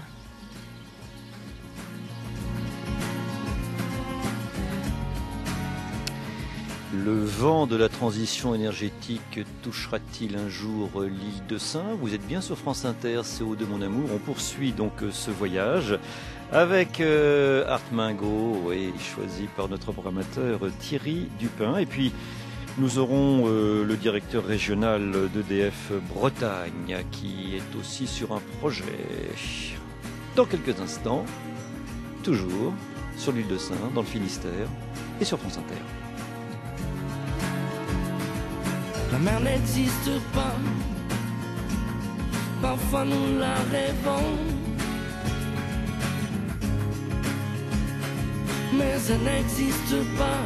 Le vent de la transition énergétique touchera-t-il un jour l'île de Sein? Vous êtes bien sur France Inter, CO2 mon amour. On poursuit donc ce voyage avec Art Mingo, choisi par notre programmateur Thierry Dupin. Et puis nous aurons le directeur régional d'EDF Bretagne qui est aussi sur un projet. Dans quelques instants, toujours sur l'île de Sein, dans le Finistère et sur France Inter.
La mer n'existe pas, parfois nous la rêvons, mais elle n'existe pas,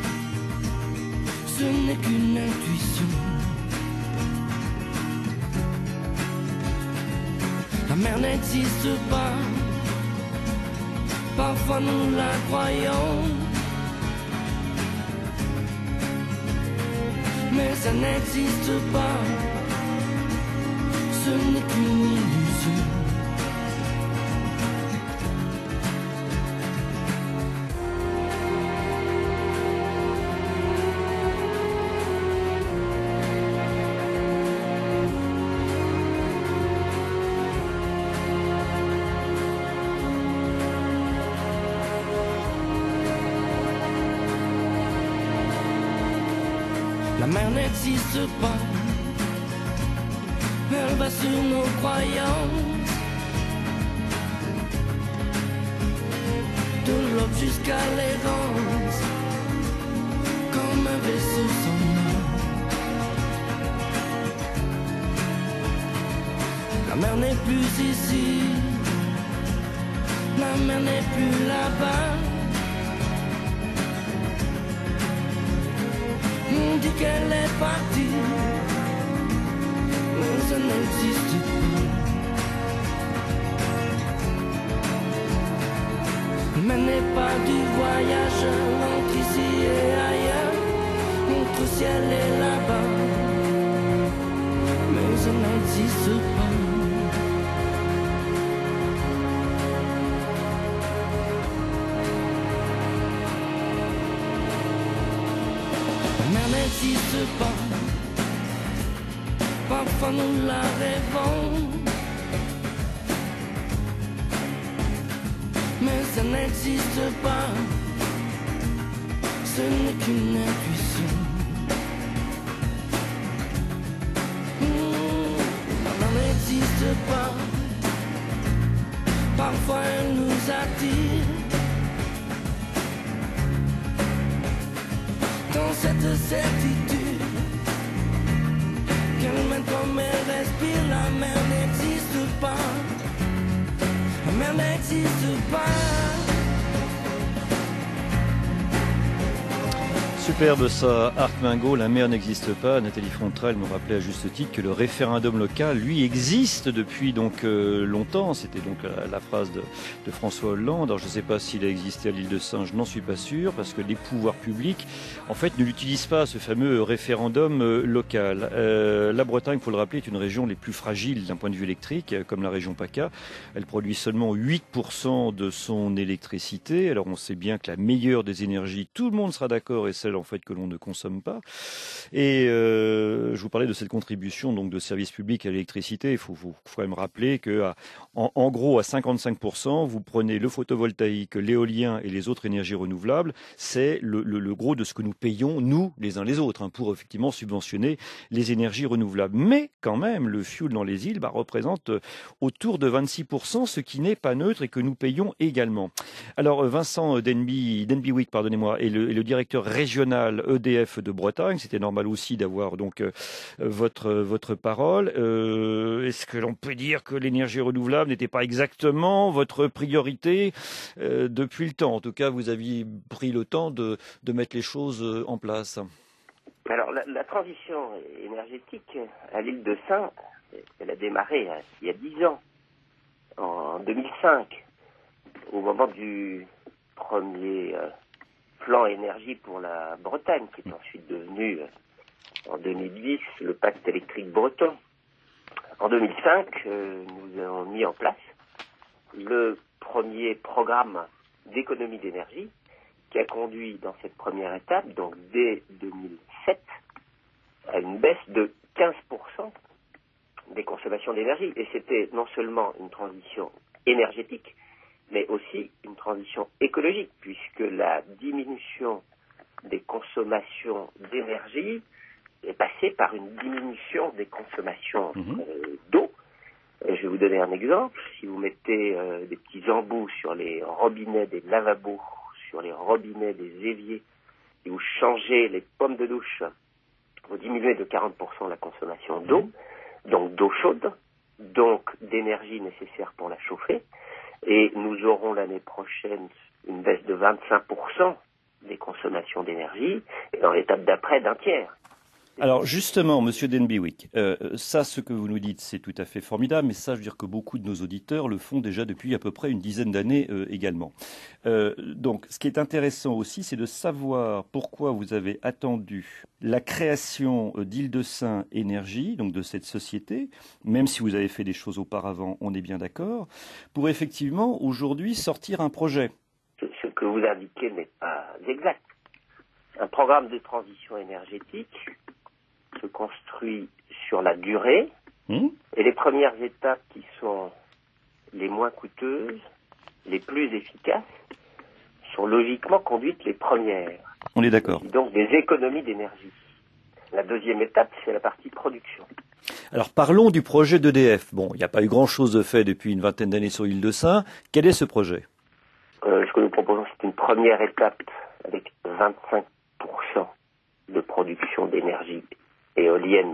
ce n'est qu'une intuition. La mer n'existe pas, parfois nous la croyons, mais ça n'existe pas, ce n'est qu'une illusion. La mer n'existe pas, elle va sur nos croyances, de l'aube jusqu'à l'errance, comme un vaisseau sans nom. La mer n'est plus ici, la mer n'est plus là-bas. On dit qu'elle est partie, mais ça n'existe pas. Mais n'est pas du voyage entre ici et ailleurs, notre ciel est là-bas, mais ça n'existe pas. N'existe pas, parfois nous la rêvons, mais ça n'existe pas, ce n'est qu'une intuition. Elle n'existe pas, parfois elle nous attire. Dans cette certitude qu'elle mène comme elle respire, la mer n'existe pas, la mer n'existe pas.
Superbe ça, Art Mingo, la mer n'existe pas. Nathalie Frontrel nous rappelait à juste titre que le référendum local, lui, existe depuis donc longtemps. C'était donc la phrase de François Hollande. Alors je ne sais pas s'il a existé à l'île de Sein, je n'en suis pas sûr, parce que les pouvoirs publics, en fait, ne l'utilisent pas, ce fameux référendum local. La Bretagne, il faut le rappeler, est une région les plus fragiles d'un point de vue électrique, comme la région PACA. Elle produit seulement 8% de son électricité. Alors on sait bien que la meilleure des énergies, tout le monde sera d'accord, est celle en fait que l'on ne consomme pas. Et je vous parlais de cette contribution donc de services publics à l'électricité. Il faut quand même rappeler que en gros à 55%, vous prenez le photovoltaïque, l'éolien et les autres énergies renouvelables. C'est le gros de ce que nous payons nous les uns les autres pour effectivement subventionner les énergies renouvelables. Mais quand même, le fioul dans les îles représente autour de 26%, ce qui n'est pas neutre et que nous payons également. Alors Vincent Denbywick, pardonnez-moi, est le directeur régional EDF de Bretagne. C'était normal aussi d'avoir donc votre parole. Est-ce que l'on peut dire que l'énergie renouvelable n'était pas exactement votre priorité depuis le temps? En tout cas, vous aviez pris le temps de mettre les choses en place.
Alors, la transition énergétique à l'île de Sein, elle a démarré il y a 10 ans, en 2005, au moment du premier plan énergie pour la Bretagne, qui est ensuite devenu, en 2010, le pacte électrique breton. En 2005, nous avons mis en place le premier programme d'économie d'énergie qui a conduit dans cette première étape, donc dès 2007, à une baisse de 15% des consommations d'énergie. Et c'était non seulement une transition énergétique, mais aussi une transition écologique, puisque la diminution des consommations d'énergie est passée par une diminution des consommations d'eau. Et je vais vous donner un exemple. Si vous mettez des petits embouts sur les robinets des lavabos, sur les robinets des éviers, et vous changez les pommes de douche, vous diminuez de 40% la consommation d'eau, donc d'eau chaude, donc d'énergie nécessaire pour la chauffer. Et nous aurons l'année prochaine une baisse de 25% des consommations d'énergie, et dans l'étape d'après d'un tiers.
Alors justement, Monsieur Denbigh, ça, ce que vous nous dites, c'est tout à fait formidable, mais ça, je veux dire que beaucoup de nos auditeurs le font déjà depuis à peu près une dizaine d'années également. Donc, ce qui est intéressant aussi, c'est de savoir pourquoi vous avez attendu la création d'Île-de-Sein Énergie, donc de cette société, même si vous avez fait des choses auparavant, on est bien d'accord, pour effectivement aujourd'hui sortir un projet.
Ce que vous indiquez n'est pas exact. Un programme de transition énergétique se construit sur la durée, et les premières étapes qui sont les moins coûteuses, les plus efficaces, sont logiquement conduites les premières.
On est d'accord.
Donc des économies d'énergie. La deuxième étape, c'est la partie production.
Alors parlons du projet d'EDF. Bon, il n'y a pas eu grand-chose de fait depuis une vingtaine d'années sur Île-de-Sein. Quel est ce projet ?
Ce que nous proposons, c'est une première étape avec 25% de production d'énergie éolienne.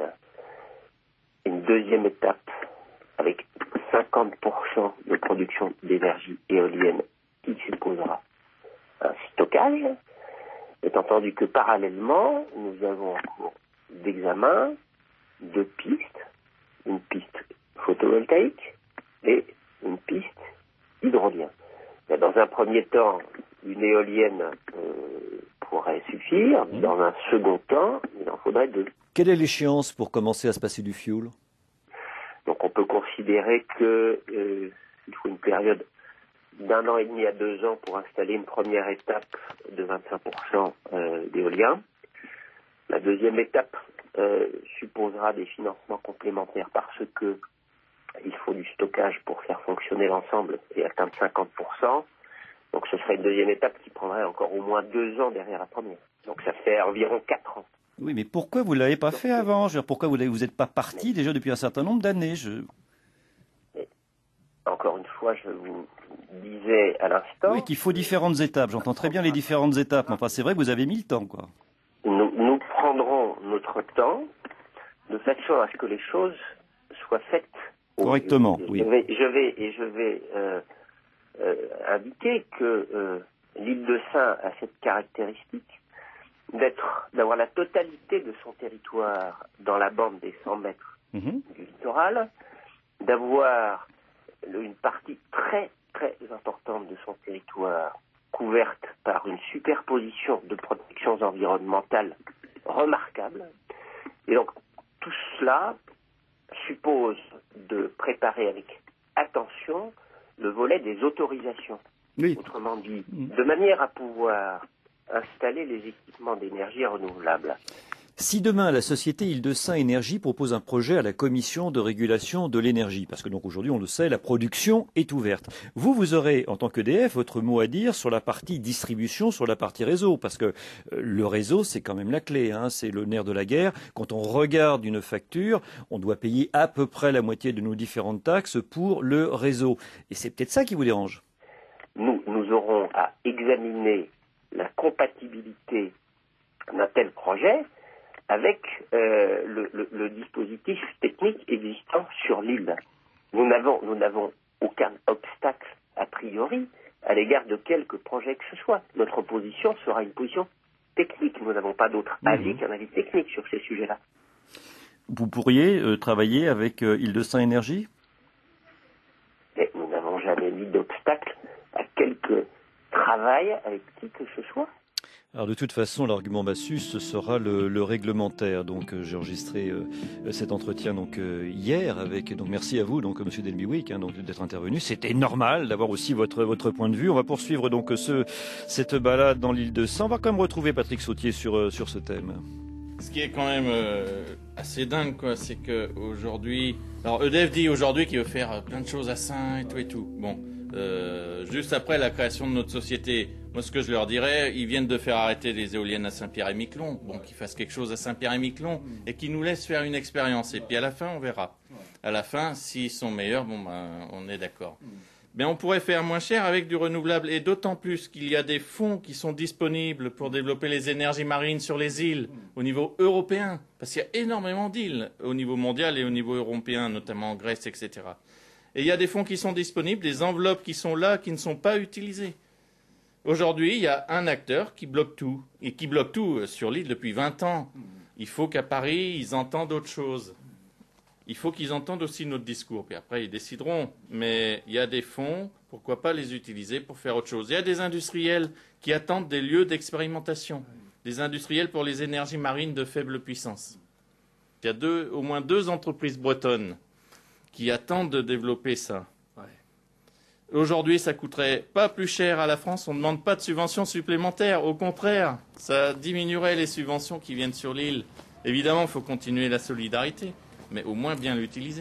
Une deuxième étape avec 50% de production d'énergie éolienne qui supposera un stockage. Étant entendu que parallèlement, nous avons en cours d'examen deux pistes, une piste photovoltaïque et une piste hydrolienne. Dans un premier temps, une éolienne pourrait suffire. Dans un second temps, il en faudrait deux.
Quelle est l'échéance pour commencer à se passer du fioul ?
Donc on peut considérer qu'il faut une période d'1 an et demi à 2 ans pour installer une première étape de 25% d'éolien. La deuxième étape supposera des financements complémentaires parce que il faut du stockage pour faire fonctionner l'ensemble et atteindre 50%. Donc ce serait une deuxième étape qui prendrait encore au moins 2 ans derrière la première. Donc ça fait environ 4 ans.
Oui, mais pourquoi vous ne l'avez pas fait avant ? Pourquoi vous n'êtes pas parti déjà depuis un certain nombre d'années ?
Encore une fois, je vous disais à l'instant...
Oui, qu'il faut différentes étapes. J'entends très bien les différentes étapes. Mais enfin, c'est vrai que vous avez mis le temps, quoi.
Nous prendrons notre temps de façon à ce que les choses soient faites
correctement. Oui.
Je vais indiquer que l'Île-de-Sein a cette caractéristique d'avoir la totalité de son territoire dans la bande des 100 mètres du littoral, d'avoir une partie très très importante de son territoire couverte par une superposition de protections environnementales remarquables. Et donc tout cela suppose de préparer avec attention le volet des autorisations.
Oui.
Autrement dit, de manière à pouvoir installer les équipements d'énergie renouvelable.
Si demain la société Île-de-Sein Énergie propose un projet à la commission de régulation de l'énergie, parce que donc aujourd'hui on le sait, la production est ouverte. Vous aurez en tant qu'EDF votre mot à dire sur la partie distribution, sur la partie réseau, parce que le réseau c'est quand même la clé, c'est le nerf de la guerre. Quand on regarde une facture, on doit payer à peu près la moitié de nos différentes taxes pour le réseau. Et c'est peut-être ça qui vous dérange.
Nous aurons à examiner la compatibilité d'un tel projet avec le dispositif technique existant sur l'île. Nous n'avons aucun obstacle a priori à l'égard de quelque projet que ce soit. Notre position sera une position technique. Nous n'avons pas d'autre avis qu'un avis technique sur ces sujets-là.
Vous pourriez travailler avec Île-de-Sein Énergie ?
Mais nous n'avons jamais mis d'obstacle à quelque travail avec qui que ce soit.
Alors de toute façon, l'argument Massus, ce sera le réglementaire. Donc j'ai enregistré cet entretien hier avec. Donc merci à vous, Monsieur Delby-Wick, d'être intervenu. C'était normal d'avoir aussi votre point de vue. On va poursuivre donc cette balade dans l'île de Sein. On va quand même retrouver Patrick Sautier sur ce thème.
Ce qui est quand même assez dingue, quoi, c'est que aujourd'hui, alors EDF dit aujourd'hui qu'il veut faire plein de choses à Sein et tout. Bon, juste après la création de notre société, moi ce que je leur dirais, ils viennent de faire arrêter les éoliennes à Saint-Pierre-et-Miquelon, bon, qu'ils fassent quelque chose à Saint-Pierre-et-Miquelon et qu'ils nous laissent faire une expérience. Et puis à la fin, on verra. À la fin, s'ils sont meilleurs, bon, on est d'accord. Mais on pourrait faire moins cher avec du renouvelable, et d'autant plus qu'il y a des fonds qui sont disponibles pour développer les énergies marines sur les îles au niveau européen, parce qu'il y a énormément d'îles au niveau mondial et au niveau européen, notamment en Grèce, etc. Et il y a des fonds qui sont disponibles, des enveloppes qui sont là, qui ne sont pas utilisées. Aujourd'hui, il y a un acteur qui bloque tout, et qui bloque tout sur l'île depuis 20 ans. Il faut qu'à Paris, ils entendent autre chose. Il faut qu'ils entendent aussi notre discours, puis après ils décideront. Mais il y a des fonds, pourquoi pas les utiliser pour faire autre chose. Il y a des industriels qui attendent des lieux d'expérimentation, des industriels pour les énergies marines de faible puissance. Il y a au moins 2 entreprises bretonnes qui attendent de développer ça. Aujourd'hui, ça coûterait pas plus cher à la France, on ne demande pas de subventions supplémentaires. Au contraire, ça diminuerait les subventions qui viennent sur l'île. Évidemment, il faut continuer la solidarité, mais au moins bien l'utiliser.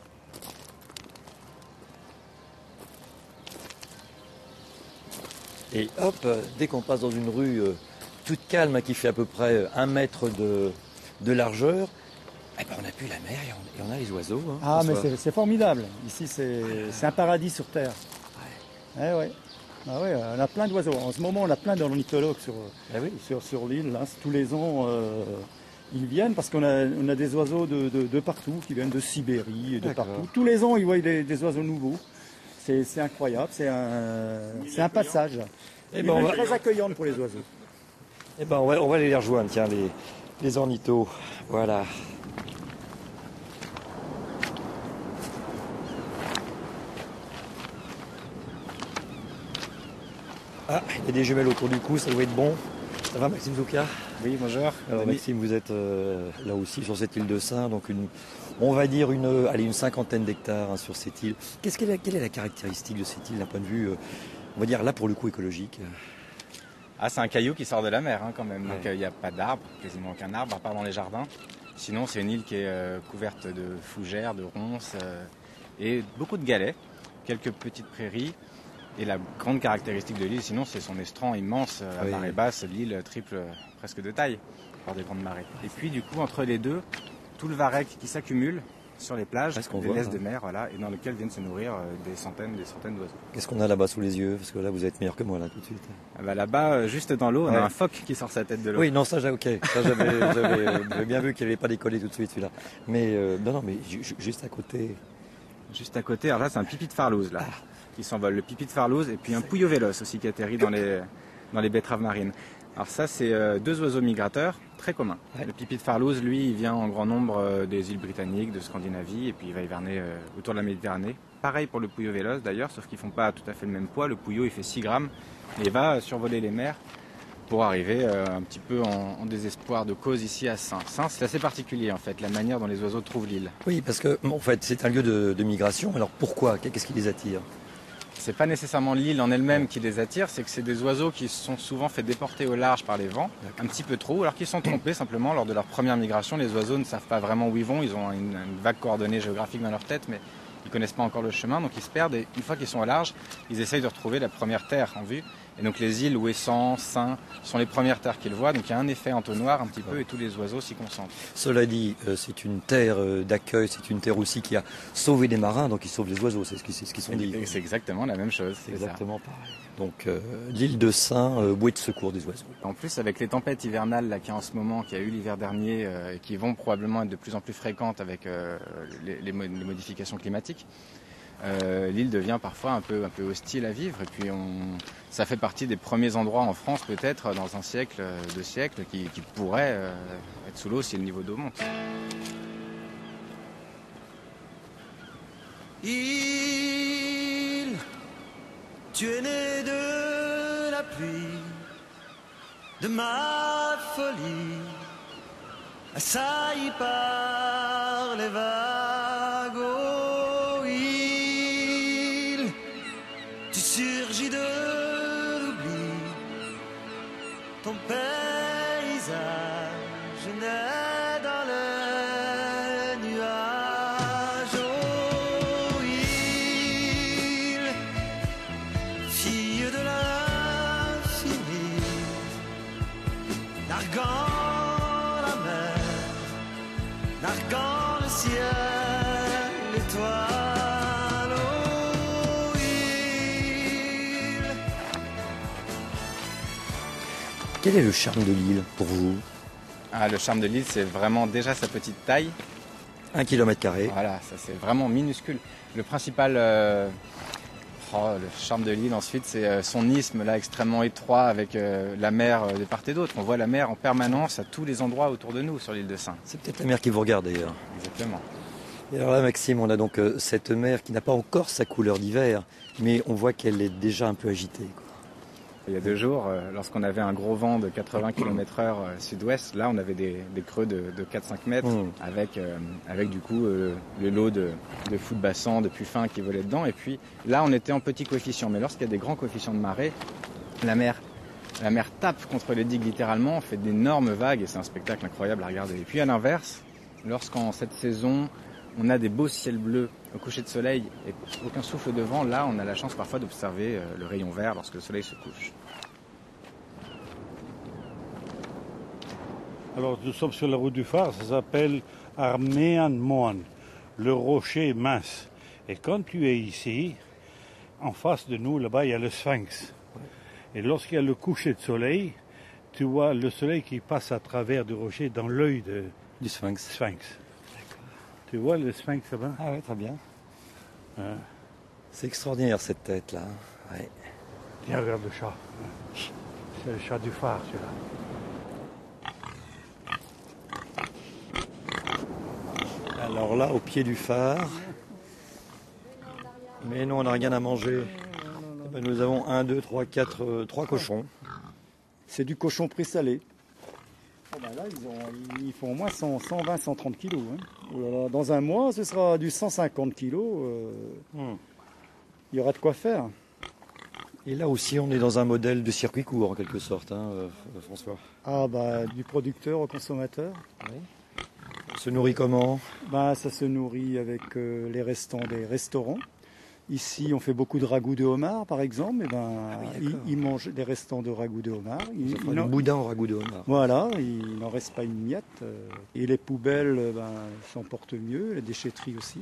Et hop, dès qu'on passe dans une rue toute calme, qui fait à peu près 1 mètre de largeur, eh ben on n'a plus la mer et on a les oiseaux.
Ah, mais c'est formidable. Ici, c'est un paradis sur Terre. Ouais. Eh ouais. Ah ouais, on a plein d'oiseaux. En ce moment, on a plein d'ornithologues sur l'île. Là. Tous les ans, ils viennent parce qu'on a des oiseaux de partout, qui viennent de Sibérie, de partout. Tous les ans, ils voient des oiseaux nouveaux. C'est incroyable, c'est un passage. Et ben, très accueillante pour les oiseaux.
Eh ben, on va aller les rejoindre, tiens, les ornithos. Voilà. Ah, il y a des jumelles autour du cou, ça doit être bon. Ça va, Maxime Zouka?
Oui, bonjour.
Alors, Maxime, vous êtes là aussi sur cette île de Sein, donc on va dire une 50aine d'hectares sur cette île. Quelle est la caractéristique de cette île d'un point de vue, on va dire là pour le coup écologique?
Ah, c'est un caillou qui sort de la mer quand même, donc il n'y a pas d'arbres, quasiment aucun arbre, à part dans les jardins. Sinon, c'est une île qui est couverte de fougères, de ronces et beaucoup de galets, quelques petites prairies. Et la grande caractéristique de l'île, sinon, c'est son estran immense. À marée basse, l'île triple presque de taille par des grandes marées. Et puis, du coup, entre les deux, tout le varech qui s'accumule sur les plages, des laisses de mer, voilà, et dans lequel viennent se nourrir des centaines d'oiseaux.
Qu'est-ce qu'on a là-bas sous les yeux? Parce que là, vous êtes meilleur que moi, là, tout de suite.
Ah bah, là-bas, juste dans l'eau, on a un phoque qui sort sa tête de l'eau.
Oui, non, ça, ok. Ça, j'avais bien vu qu'il n'avait pas décollé tout de suite, celui-là. Mais, non, mais juste à côté.
Juste à côté, alors là, c'est un pipi de farlouse, là. Qui s'envole, le pipi de farlouse, et puis un pouillot véloce aussi qui atterrit dans les betteraves marines. Alors ça, c'est 2 oiseaux migrateurs très communs. Le pipi de farlouse, lui, il vient en grand nombre des îles britanniques, de Scandinavie, et puis il va hiverner autour de la Méditerranée. Pareil pour le pouillot véloce d'ailleurs, sauf qu'ils font pas tout à fait le même poids. Le pouillot, il fait 6 grammes, et il va survoler les mers pour arriver un petit peu en désespoir de cause ici à Sein. Sein, c'est assez particulier en fait, la manière dont les oiseaux trouvent l'île.
Oui, parce que en fait, c'est un lieu de migration. Alors pourquoi? Qu'est-ce qui les attire?
C'est pas nécessairement l'île en elle-même qui les attire, c'est que c'est des oiseaux qui se sont souvent fait déporter au large par les vents, un petit peu trop, alors qu'ils sont trompés simplement lors de leur première migration. Les oiseaux ne savent pas vraiment où ils vont, ils ont une vague coordonnée géographique dans leur tête, mais ils connaissent pas encore le chemin, donc ils se perdent. Et une fois qu'ils sont au large, ils essayent de retrouver la première terre en vue. Et donc les îles Ouessant, Sein sont les premières terres qu'ils voient, donc il y a un effet entonnoir un petit peu et tous les oiseaux s'y concentrent.
Cela dit, c'est une terre d'accueil, c'est une terre aussi qui a sauvé des marins, donc ils sauvent les oiseaux, c'est ce qu'ils sont dit.
C'est exactement la même chose.
C'est exactement pareil. Donc l'île de Sein, bouée de secours des oiseaux.
En plus, avec les tempêtes hivernales là, qu'il y a en ce moment, qu'il y a eu l'hiver dernier, et qui vont probablement être de plus en plus fréquentes avec les modifications climatiques, l'île devient parfois un peu hostile à vivre, et puis ça fait partie des premiers endroits en France peut-être dans un siècle, 2 siècles qui pourraient être sous l'eau si le niveau d'eau monte.
Île, tu es né de la pluie, de ma folie, assailli par les vagues. Oh, île, tu surgis de l'oubli, ton paysage naît dans le nuage. Oh, île, fille de l'infini, narguant la mer, narguant le ciel, l'étoile. Oh, île.
Quel est le charme de l'île pour vous?
Le charme de l'île, c'est vraiment déjà sa petite taille.
1 km².
Voilà, ça c'est vraiment minuscule. Le principal le charme de l'île ensuite, c'est son isthme là extrêmement étroit avec la mer de part et d'autre. On voit la mer en permanence à tous les endroits autour de nous sur l'île de Sein.
C'est peut-être la mer qui vous regarde d'ailleurs.
Exactement.
Et alors là, Maxime, on a donc cette mer qui n'a pas encore sa couleur d'hiver, mais on voit qu'elle est déjà un peu agitée, quoi.
Il y a 2 jours, lorsqu'on avait un gros vent de 80 km/h sud-ouest, là on avait des creux de 4-5 mètres avec du coup le lot de fous de bassin, de puffins qui volaient dedans. Et puis là on était en petit coefficient. Mais lorsqu'il y a des grands coefficients de marée, la mer tape contre les digues littéralement, fait d'énormes vagues et c'est un spectacle incroyable à regarder. Et puis à l'inverse, lorsqu'en cette saison on a des beaux ciels bleus au coucher de soleil et aucun souffle de vent, là on a la chance parfois d'observer le rayon vert lorsque le soleil se couche.
Alors nous sommes sur la route du phare, ça s'appelle Armean Moan, le rocher mince. Et quand tu es ici, en face de nous, là-bas, il y a le Sphinx. Et lorsqu'il y a le coucher de soleil, tu vois le soleil qui passe à travers du rocher dans l'œil
du Sphinx.
Tu vois le Sphinx là-bas?
Ah oui, très bien. C'est extraordinaire cette tête-là. Ouais.
Tiens, regarde le chat. C'est le chat du phare, celui-là.
Alors là, au pied du phare. Mais non, on n'a rien à manger. Eh ben, nous avons 1, 2, 3, 4, 3 cochons.
C'est du cochon présalé. Oh ben là, ils font au moins 120, 130 kilos. Hein. Dans un mois, ce sera du 150 kilos. Il y aura de quoi faire.
Et là aussi, on est dans un modèle de circuit court, en quelque sorte, hein, François.
Ah bah, du producteur au consommateur.
Oui. Ça se nourrit comment?
Ça se nourrit avec les restants des restaurants. Ici, on fait beaucoup de ragoût de homard, par exemple. Ils mangent des restants de ragoût de homard.
Du boudin au ragoût de homard.
Voilà, il n'en reste pas une miette. Et les poubelles s'en portent mieux, les déchetteries aussi.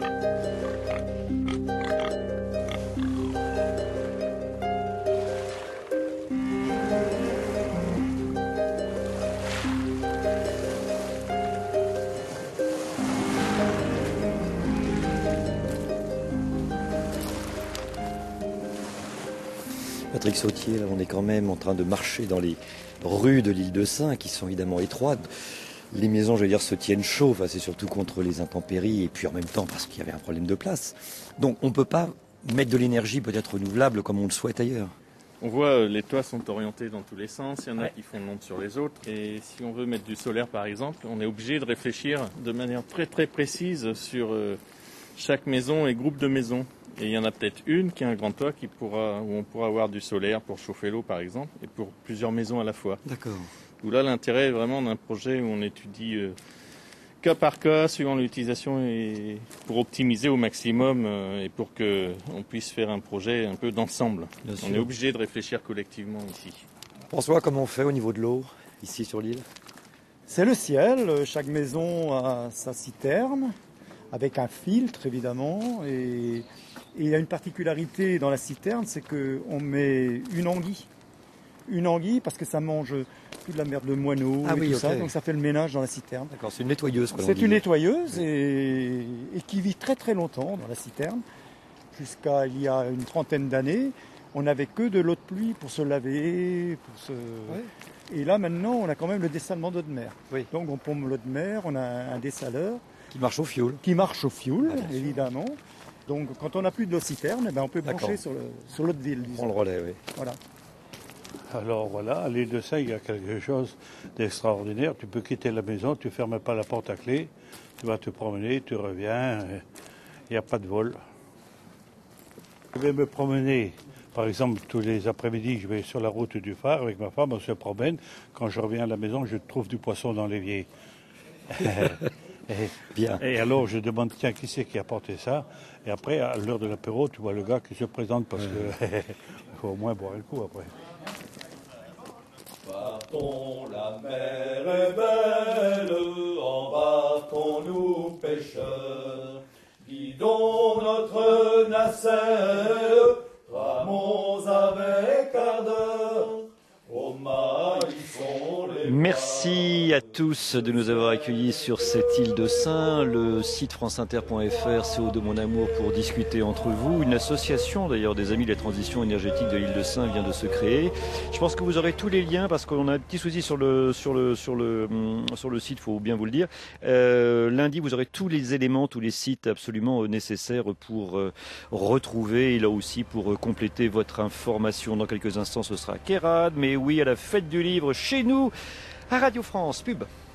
Patrick Sautier, là, on est quand même en train de marcher dans les rues de l'île de Sein, qui sont évidemment étroites. Les maisons, je veux dire, se tiennent chaud. Enfin, c'est surtout contre les intempéries et puis en même temps parce qu'il y avait un problème de place. Donc on ne peut pas mettre de l'énergie peut-être renouvelable comme on le souhaite ailleurs.
On voit les toits sont orientés dans tous les sens, il y en a qui font l'ombre sur les autres. Et si on veut mettre du solaire par exemple, on est obligé de réfléchir de manière très très précise sur chaque maison et groupe de maisons. Et il y en a peut-être une qui a un grand toit où on pourra avoir du solaire pour chauffer l'eau par exemple, et pour plusieurs maisons à la fois.
D'accord.
Où là l'intérêt est vraiment d'un projet où on étudie cas par cas, suivant l'utilisation, et pour optimiser au maximum et pour qu'on puisse faire un projet un peu d'ensemble. On est obligé de réfléchir collectivement ici.
François, comment on fait au niveau de l'eau ici sur l'île?
C'est le ciel, chaque maison a sa citerne, avec un filtre évidemment, et il y a une particularité dans la citerne, c'est qu'on met une anguille parce que ça mange toute la merde de moineaux ça, donc ça fait le ménage dans la citerne.
D'accord, c'est une nettoyeuse.
C'est une nettoyeuse et qui vit très très longtemps dans la citerne. Jusqu'à il y a une trentaine d'années, on n'avait que de l'eau de pluie pour se laver, et là maintenant on a quand même le dessalement d'eau de mer.
Oui.
Donc on pompe l'eau de mer, on a un dessaleur.
Qui marche au fioul.
Évidemment. Donc quand on n'a plus de l'eau citerne, on peut brancher sur l'eau de ville.
On prend le relais, oui.
Voilà.
Alors voilà, à l'île de Sein, il y a quelque chose d'extraordinaire. Tu peux quitter la maison, tu ne fermes pas la porte à clé, tu vas te promener, tu reviens, il n'y a pas de vol. Je vais me promener, par exemple, tous les après-midi, je vais sur la route du phare avec ma femme, on se promène. Quand je reviens à la maison, je trouve du poisson dans l'évier.
Bien.
Et alors, je demande, tiens, qui c'est qui a apporté ça? Et après, à l'heure de l'apéro, tu vois le gars qui se présente parce que il faut au moins boire le coup après.
Partons, la mer est belle, embarquons-nous pêcheurs, guidons notre nacelle, ramons avec ardeur, au maillisson les
Merci à tous de nous avoir accueillis sur cette île de Sein. Le site franceinter.fr, CO2 Mon Amour, pour discuter entre vous. Une association d'ailleurs des Amis de la Transition énergétique de l'île de Sein vient de se créer. Je pense que vous aurez tous les liens parce qu'on a un petit souci sur le site, il faut bien vous le dire. Lundi, vous aurez tous les éléments, tous les sites absolument nécessaires pour retrouver et là aussi pour compléter votre information. Dans quelques instants, ce sera Kérad, mais oui, à la fête du livre chez nous, à Radio France. Pub.